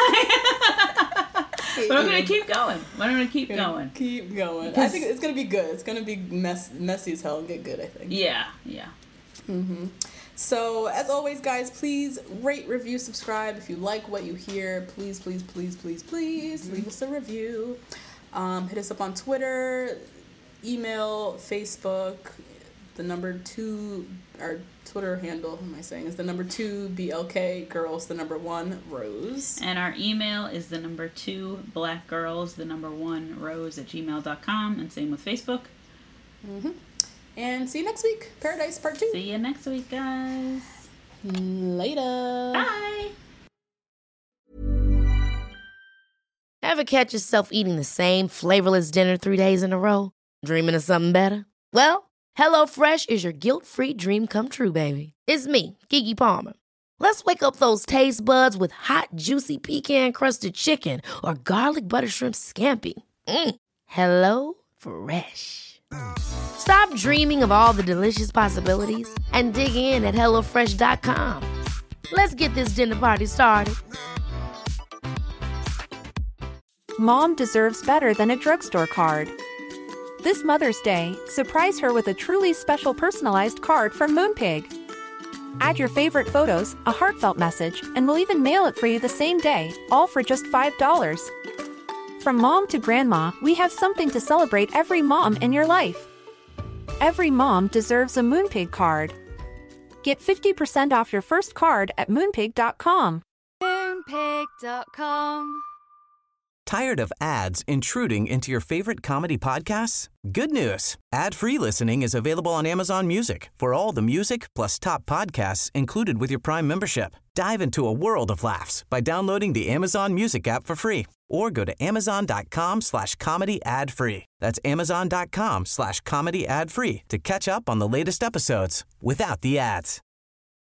I... but I'm going to keep going. But I'm going to keep gonna going. Keep going. I think it's going to be good. It's going to be mess, messy as hell and get good, I think. Yeah, yeah. Mm-hmm. So, as always, guys, please rate, review, subscribe. If you like what you hear, please, please, please, please, please mm-hmm. leave us a review. Um, hit us up on Twitter, email, Facebook. The number two, our Twitter handle, what am I saying, is the number two B L K girls, the number one Rose. And our email is the number two black girls, the number one Rose at gmail dot com. And same with Facebook. Mm-hmm. And see you next week. Paradise Part two. See you next week, guys. Later. Bye. Ever catch yourself eating the same flavorless dinner three days in a row? Dreaming of something better? Well, HelloFresh is your guilt-free dream come true, baby. It's me, Keke Palmer. Let's wake up those taste buds with hot, juicy pecan-crusted chicken or garlic butter shrimp scampi. Mm. Hello Fresh. Stop dreaming of all the delicious possibilities and dig in at hello fresh dot com. Let's get this dinner party started. Mom deserves better than a drugstore card. This Mother's Day, surprise her with a truly special personalized card from Moonpig. Add your favorite photos, a heartfelt message, and we'll even mail it for you the same day, all for just five dollars. From mom to grandma, we have something to celebrate every mom in your life. Every mom deserves a Moonpig card. Get fifty percent off your first card at moonpig dot com. moonpig dot com. Tired of ads intruding into your favorite comedy podcasts? Good news. Ad-free listening is available on Amazon Music for all the music plus top podcasts included with your Prime membership. Dive into a world of laughs by downloading the Amazon Music app for free or go to amazon.com slash comedy ad free. That's amazon.com slash comedy ad free to catch up on the latest episodes without the ads.